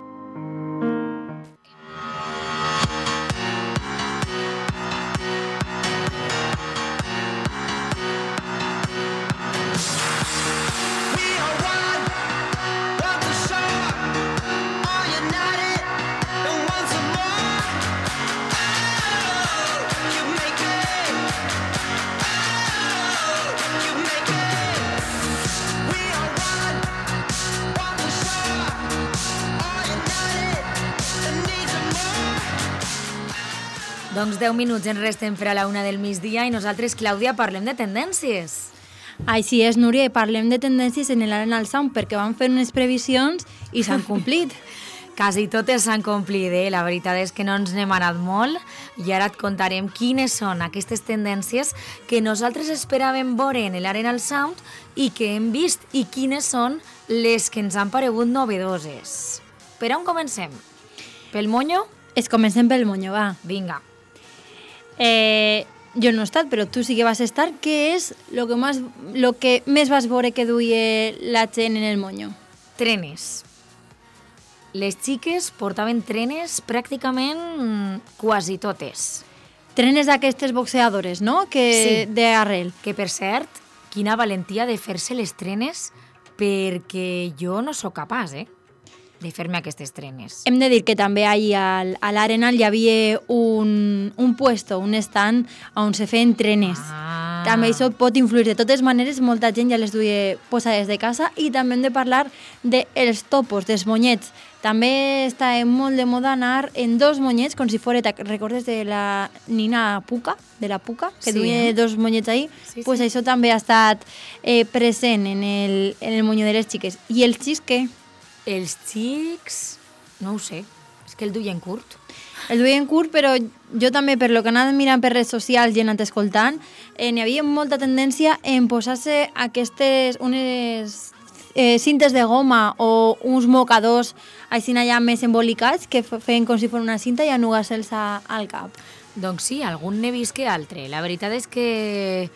Doncs 10 minuts ens resten per a la 1 del migdia i nosaltres, Clàudia, parlem de tendències. Així és, Núria, parlem de tendències en l'Arena al Sound perquè van fer unes previsions i s'han complit. Quasi totes s'han complit, La veritat és que no ens n'hem anat molt i ara et contarem quines són aquestes tendències que nosaltres esperàvem veure en l'Arena al Sound i que hem vist i quines són les que ens han paregut novedoses. Per on comencem? Pel Moño? Comencem pel Moño, va. Vinga. Jo no he estat, però tu sí que vas estar. Què és lo que més vas veure que duia la gent en el Moño? Trenes. Les xiques portaven trenes pràcticament quasi totes. Trenes d'aquestes boxeadores, no? Sí. D'arrel. Que, per cert, quina valentia de fer-se les trenes, perquè jo no sóc capaç, de fer-me aquestes trenes. Hem de dir que també allà a l'Arenal hi havia un puesto, un stand on se feien trenes. També això pot influir. De totes maneres, molta gent ja les duia posades de casa, i també hem de parlar dels topos, dels monyets. També està molt de moda anar en 2 monyets, com si fos, recordes de la Nina Puca, que duia 2 monyets ahí? Pues això també ha estat present en el monyo de les xiques. I els xics què? Els xics, no ho sé, és que el duien curt. El duien curt, però jo també, per lo que anava mirant per redes socials i anat escoltant, n'hi havia molta tendència en posar-se unes cintes de goma o uns mocadors així allà més embolicats que feien com si fos una cinta i anugar-se'ls al cap. Doncs sí, algun n'he vist que altre. La veritat és que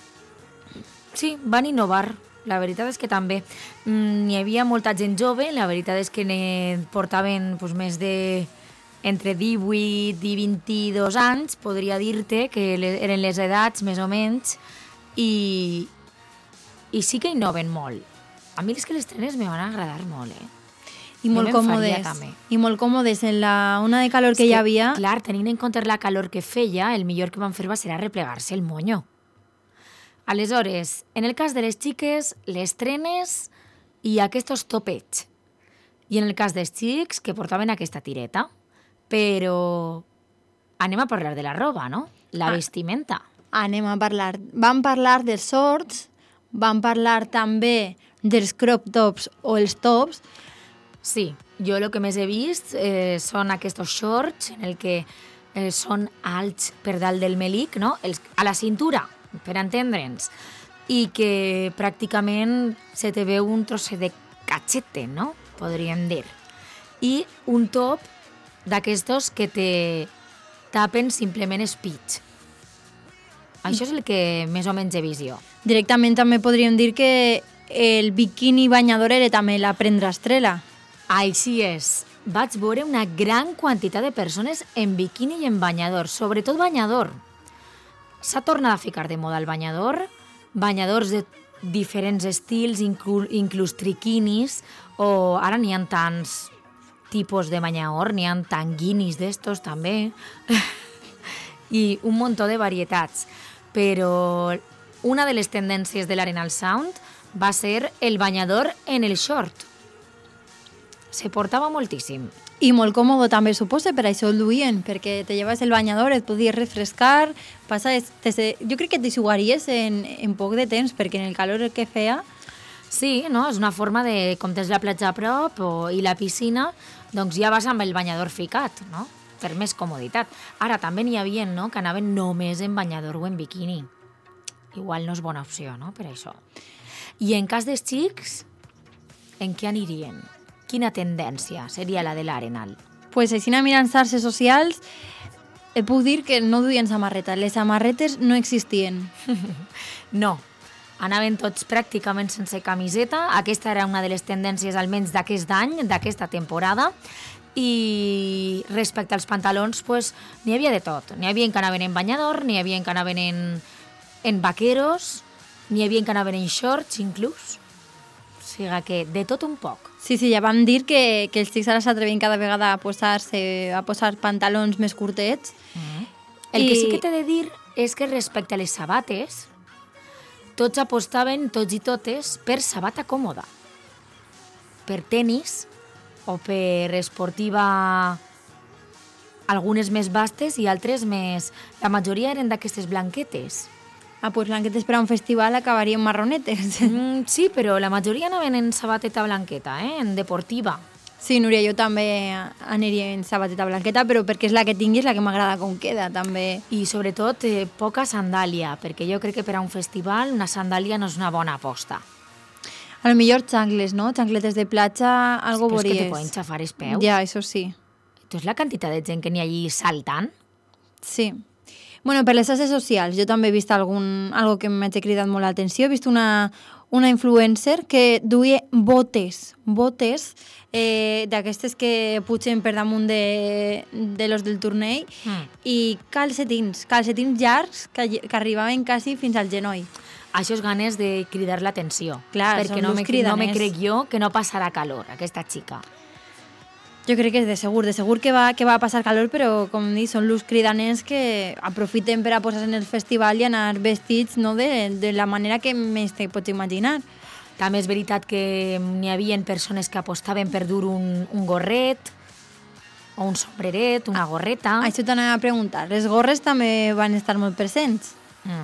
sí, van innovar. La veritat és que també n'hi havia molta gent jove, la veritat és que ne portaven més de entre 18 i 22 anys, podria dir-te que eren les edats més o menys, i sí que innoven molt. A mi és que les trenes me van agradar molt, I molt còmodes. I molt còmodes en la ona de calor que hi havia. Clar, tenint en compte la calor que feia, el millor que van fer va ser arreplegar-se el monyo. Aleshores, en el cas de les xiques, les trenes i aquests topets. I en el cas dels xics, que portaven aquesta tireta. Però anem a parlar de la roba, no? La vestimenta. Anem a parlar. Vam parlar dels shorts, vam parlar també dels crop tops o els tops. Sí, jo el que més he vist són aquests shorts en el que són alts per dalt del melic, no? A la cintura, per entendre'ns, i que pràcticament se te veu un trosset de cachete, no? Podríem dir. I un top d'aquestos que te tapen simplement els pits. Això és el que més o menys he vist jo. Directament també podríem dir que el biquini banyador era també la prendrastrela. Així és. Vaig veure una gran quantitat de persones en biquini i en banyador, sobretot banyador. S'ha tornat a ficar de moda el banyador, banyadors de diferents estils, inclús triquinis, o ara n'hi ha tants tipus de banyador, n'hi ha tanguinis d'estos també, i un muntó de varietats. Però una de les tendències de l'Arenal Sound va ser el banyador en el short. Se portava moltíssim. I molt còmode també, suposa, per això el duien, perquè te llevaves el banyador, et podies refrescar, jo crec que t'hi jugaries en poc de temps, perquè en el calor que feia... Sí, no? És una forma de, com tens la platja a prop i la piscina, doncs ja vas amb el banyador ficat, no? Per més comoditat. Ara també n'hi havia, no?, que anaven només en banyador o en biquini. Igual no és bona opció, no?, per això. I en cas dels xics, en què anirien? Quina tendència seria la de l'Arenal? Pues així mirant xarxes socials, et puc dir que no duien samarreta. Les samarretes no existien. No. Anaven tots pràcticament sense camiseta. Aquesta era una de les tendències, almenys d'aquest any, d'aquesta temporada. I respecte als pantalons, pues, n'hi havia de tot. N'hi havia que anaven en banyador, n'hi havia que anaven en vaqueros, n'hi havia que anaven en shorts, inclús. O sigui que de tot un poc. Sí, ja vam dir que els xics ara s'atrevien cada vegada a posar pantalons més curtets. El que sí que t'he de dir és que respecte a les sabates, tots apostaven, tots i totes, per sabata còmoda. Per tenis o per esportiva, algunes més bastes i altres més... La majoria eren d'aquestes blanquetes. Pues blanquetes per a un festival acabarien marronetes. Sí, però la majoria anaven en sabateta blanqueta, en deportiva. Sí, Núria, jo també aniria en sabateta blanqueta, però perquè és la que tingui, és la que m'agrada com queda, també. I sobretot poca sandàlia, perquè jo crec que per a un festival una sandàlia no és una bona aposta. A lo millor xancles, no? Xancletes de platja, algo veuries. Però és que te poden xafar els peus. Ja, això sí. Tu és la quantitat de gent que n'hi ha allí saltant? Sí. Bueno, per les xarxes socials, jo també he vist algo que m'ha cridat molt l'atenció. He vist una influencer que duia botes d'aquestes que pugen per damunt de los del torneig i calcetins llargs que arribaven quasi fins al genoll. Això és ganes de cridar l'atenció. Clar, perquè són no los me cridaners. crec jo que no passarà calor, aquesta xica. Jo crec que és de segur que va passar calor, però com dic, són los cridaners que aprofiten per a posar-se en el festival i anar vestits, no, de la manera que més te pots imaginar. També és veritat que n'hi havia persones que apostaven per dur un gorret o un sombreret, una gorreta. Això t'anava a preguntar. Les gorres també van estar molt presents.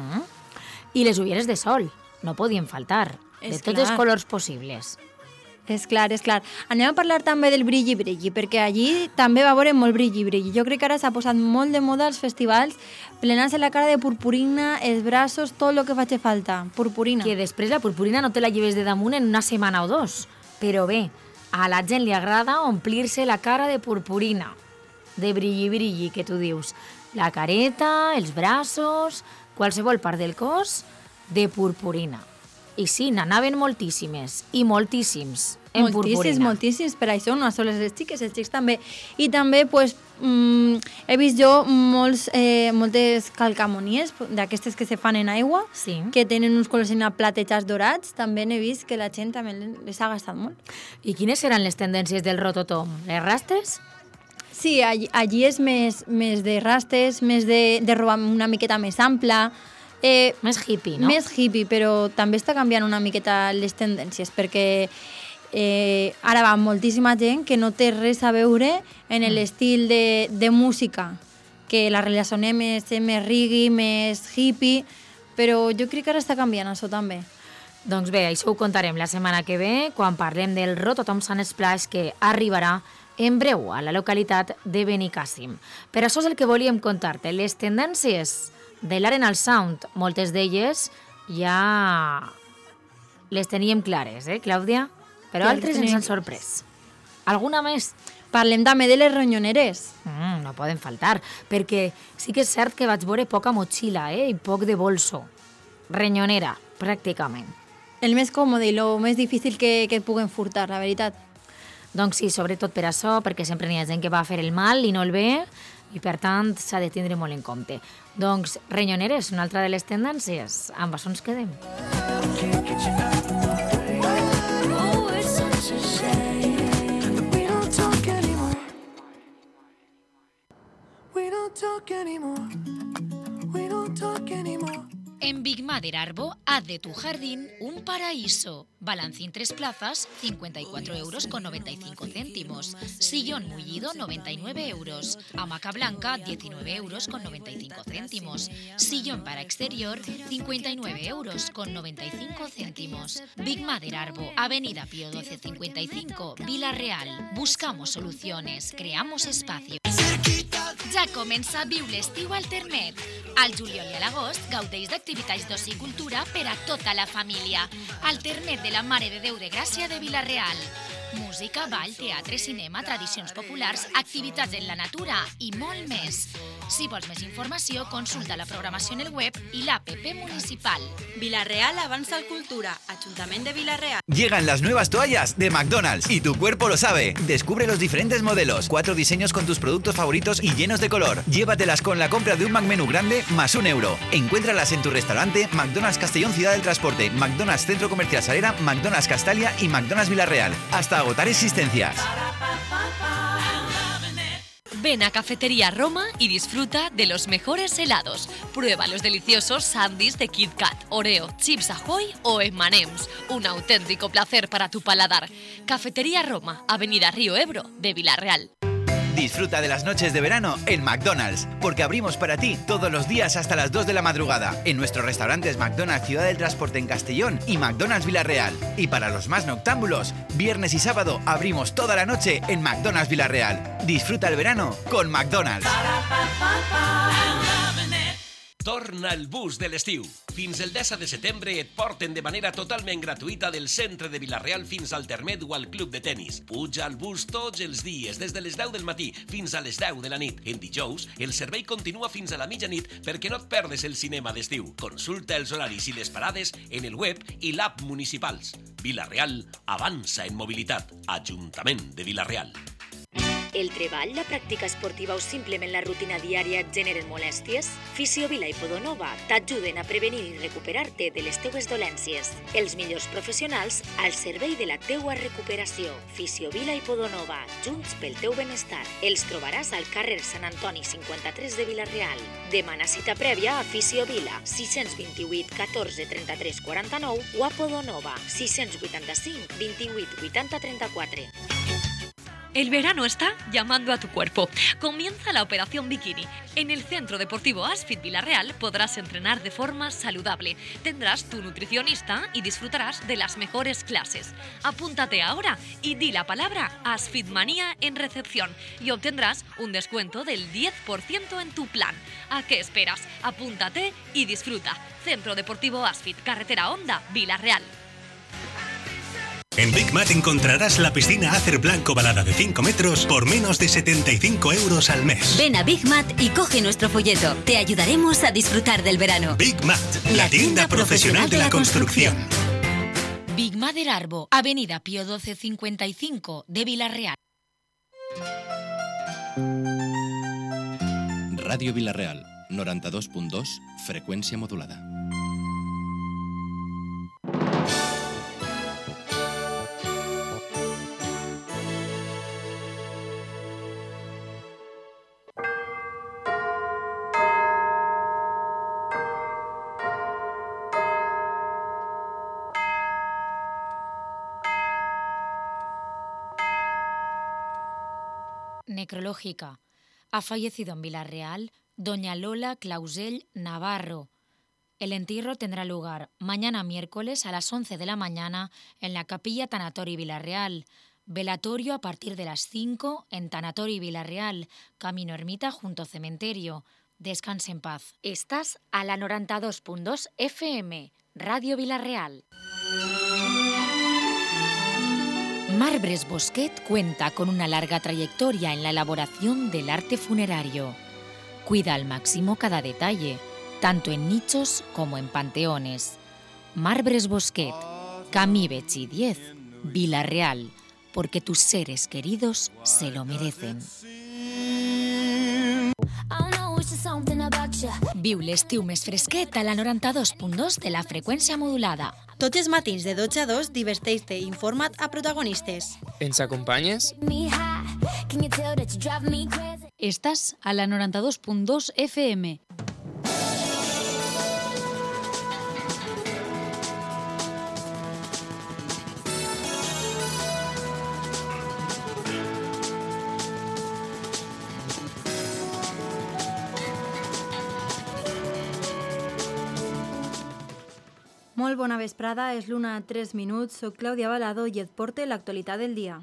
I les ulleres de sol, no podien faltar, de tots els colors possibles. És clar. Anem a parlar també del brilli, perquè allí també va haver molt brilli. Jo crec que ara s'ha posat molt de moda als festivals, plenar-se la cara de purpurina, els braços, tot el que faci falta. Purpurina. Que després la purpurina no te la lleves de damunt en una setmana o dos. Però bé, a la gent li agrada omplir-se la cara de purpurina. De brilli, que tu dius. La careta, els braços, qualsevol part del cos, de purpurina. I sí, n'anaven moltíssimes, i moltíssims, en purpurina. Moltíssims, per això, no sols les xiques, els xics també. I també, pues, he vist jo moltes calcamonies, d'aquestes que se fan en aigua, que tenen uns colors platejats dorats, també n'he vist que la gent també les ha gastat molt. I quines seran les tendències del rototom? Les rastes? Sí, allí és més de rastes, més de roba una miqueta més ampla. Més hippie, no? Més hippie, però també està canviant una miqueta les tendències, perquè ara va moltíssima gent que no té res a veure en l'estil de música, que la relacionem més reggae, més hippie, però jo crec que ara està canviant això també. Doncs bé, això ho contarem la setmana que ve, quan parlem del Rototom Sun Splash, que arribarà en breu a la localitat de Benicàssim. Per això és el que volíem contar-te, les tendències de l'Arenal Sound, moltes d'elles ja les teníem clares, Clàudia? Però altres ens han sorprès. Alguna més? Parlem també de les ronyoneres. No poden faltar, perquè sí que és cert que vaig veure poca motxilla i poc de bolso. Ronyonera, pràcticament. El més còmode i el més difícil que et puguen furtar, la veritat. Doncs sí, sobretot per això, perquè sempre n'hi ha gent que va fer el mal i no el bé, i per tant s'ha de tindre molt en compte. Doncs renyoneres, una altra de les tendències. Amb això ens quedem. En Big Mother Arbo, haz de tu jardín un paraíso. Balancín 3 plazas, 54,95 €. Sillón mullido, 99 €. Hamaca blanca, 19,95 €. Sillón para exterior, 59,95 €. Big Mother Arbo, Avenida Pío 1255, Vila Real. Buscamos soluciones, creamos espacio. Ja comença Viu l'estiu al Termet. Al juliol i a l'agost gaudeix d'activitats d'oci i cultura per a tota la família. Al Termet de la Mare de Déu de Gràcia de Vila-real. Música, ball, teatre, cinema, tradicions populars, activitats en la natura i molt més. Si vols més informació, consulta la programació en el web i l'APP municipal. Vila-real avança al cultura. Ajuntament de Vila-real. Llegan las nuevas toallas de McDonald's y tu cuerpo lo sabe. Descubre los diferentes modelos, 4 diseños con tus productos favoritos y llenos de color. Llévatelas con la compra de un McMenú grande más €1. Encuéntralas en tu restaurante McDonald's Castellón Ciudad del Transporte, McDonald's Centro Comercial Salera, McDonald's Castalia y McDonald's Vila-real. Hasta agotar existencias. Ven a Cafetería Roma y disfruta de los mejores helados. Prueba los deliciosos sándwiches de Kit Kat, Oreo, Chips Ahoy o M&M's. Un auténtico placer para tu paladar. Cafetería Roma, Avenida Río Ebro de Vila-real. Disfruta de las noches de verano en McDonald's, porque abrimos para ti todos los días hasta las 2 de la madrugada en nuestros restaurantes McDonald's Ciudad del Transporte en Castellón y McDonald's Vila-real. Y para los más noctámbulos, viernes y sábado abrimos toda la noche en McDonald's Vila-real. Disfruta el verano con McDonald's. Torna el bus de l'estiu. Fins el 10 de setembre et porten de manera totalment gratuïta del centre de Vila-real fins al Termet o al club de tennis. Puja al bus tots els dies, des de les 10 del matí fins a les 10 de la nit. En dijous, el servei continua fins a la mitjanit perquè no et perdes el cinema d'estiu. Consulta els horaris i les parades en el web i l'app municipals. Vila-real avança en mobilitat. Ajuntament de Vila-real. El treball, la pràctica esportiva o simplement la rutina diària et generen molèsties? Fisiovila i Podonova t'ajuden a prevenir i recuperar-te de les teues dolències. Els millors professionals al servei de la teua recuperació. Fisiovila i Podonova, junts pel teu benestar. Els trobaràs al carrer Sant Antoni 53 de Vila-real. Demana cita prèvia a Fisiovila, 628 14 33 49 o a Podonova, 685 28 80 34. El verano está llamando a tu cuerpo. Comienza la Operación Bikini. En el Centro Deportivo Asfit Vila-real podrás entrenar de forma saludable. Tendrás tu nutricionista y disfrutarás de las mejores clases. Apúntate ahora y di la palabra Asfitmanía en recepción y obtendrás un descuento del 10% en tu plan. ¿A qué esperas? Apúntate y disfruta. Centro Deportivo Asfit, Carretera Honda, Vila-real. En Big Mat encontrarás la piscina Acer Blanco Balada de 5 metros por menos de 75 euros al mes. Ven a Big Mat y coge nuestro folleto. Te ayudaremos a disfrutar del verano. Big Mat, la tienda profesional de la construcción. Big Mat del Arbo, Avenida Pío 1255 de Vila-real. Ràdio Vila-real, 92.2, freqüència modulada. Necrológica. Ha fallecido en Vila-real doña Lola Clausell Navarro. El entierro tendrá lugar mañana miércoles a las 11 de la mañana en la Capilla Tanatori Vila-real. Velatorio a partir de las 5 en Tanatori Vila-real, Camino Ermita junto Cementerio. Descanse en paz. Estás a la 92.2 FM, Radio Vila-real. Marbres Bosquet cuenta con una larga trayectoria en la elaboración del arte funerario. Cuida al máximo cada detalle, tanto en nichos como en panteones. Marbres Bosquet, Camí Betxí 10, Vila-real, porque tus seres queridos se lo merecen. Viu l'estiu més fresquet a la 92.2 de la freqüència modulada. Tots els matins de 12 a 2 diverteix-te i informa't a protagonistes. ¿Ens acompanyes? Estàs a la 92.2 FM. Molt bona vesprada, és l'una a 3 minuts. Soc Clàudia Balado i et porte l'actualitat del dia.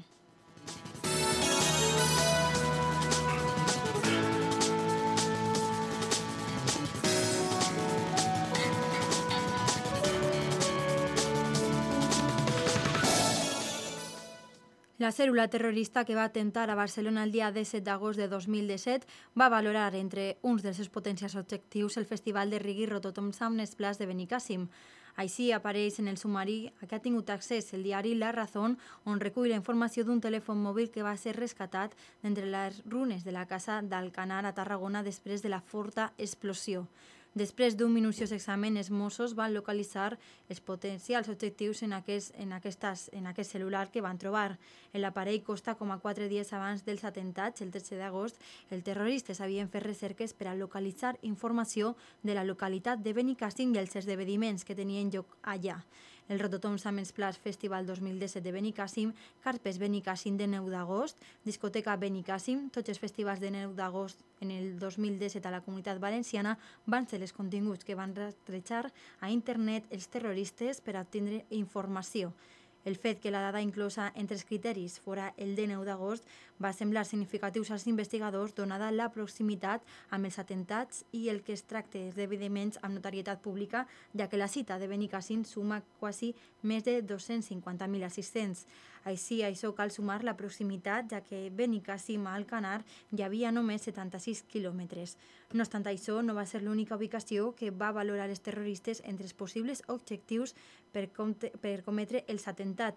La cèl·lula terrorista que va atemptar a Barcelona el dia 17 d'agost de 2017 va valorar entre uns dels seus potencials objectius el Festival de Reggae Rototom Sound Splash de Benicàssim. Així apareix en el sumari a què ha tingut accés el diari La Razón, on recull la informació d'un telèfon mòbil que va ser rescatat d'entre les runes de la casa d'Alcanar a Tarragona després de la forta explosió. Després d'un minuciós examen, els Mossos van localitzar els potencials objectius en aquest cel·lular que van trobar. L'aparell costa com a 4 dies abans dels atemptats, el 13 d'agost, els terroristes havien fet recerques per a localitzar informació de la localitat de Benicàssim i els esdeveniments que tenien lloc allà. El Rototom Sound Splash Festival 2017 de Benicàssim, Carpes Benicàssim de 9 d'agost, Discoteca Benicàssim, tots els festivals de 9 d'agost en el 2017 a la Comunitat Valenciana van ser els continguts que van rastrejar a internet els terroristes per a obtenir informació. El fet que la data inclosa entre els criteris fora el de 9 d'agost va semblar significatiu als investigadors donada la proximitat amb els atemptats i el que es tracta d'esdeveniments amb notorietat pública, ja que la cita de Benicàssim suma quasi més de 250.000 assistents. Així, a això cal sumar la proximitat, ja que Benicàssim a Alcanar hi havia només 76 quilòmetres. No obstant això, no va ser l'única ubicació que va valorar els terroristes entre els possibles objectius per cometre els atemptats.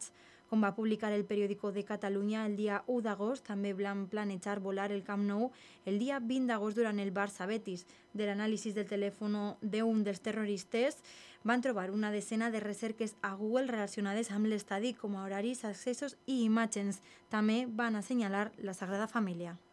Com va publicar el Periódico de Catalunya el dia 1 d'agost, també van planejar volar el Camp Nou el dia 20 d'agost durant el Barça-Betis. De l'anàlisi del telèfon d'un dels terroristes van trobar una decena de recerques a Google relacionades amb l'estadi com a horaris, accessos i imatges. També van assenyalar la Sagrada Família.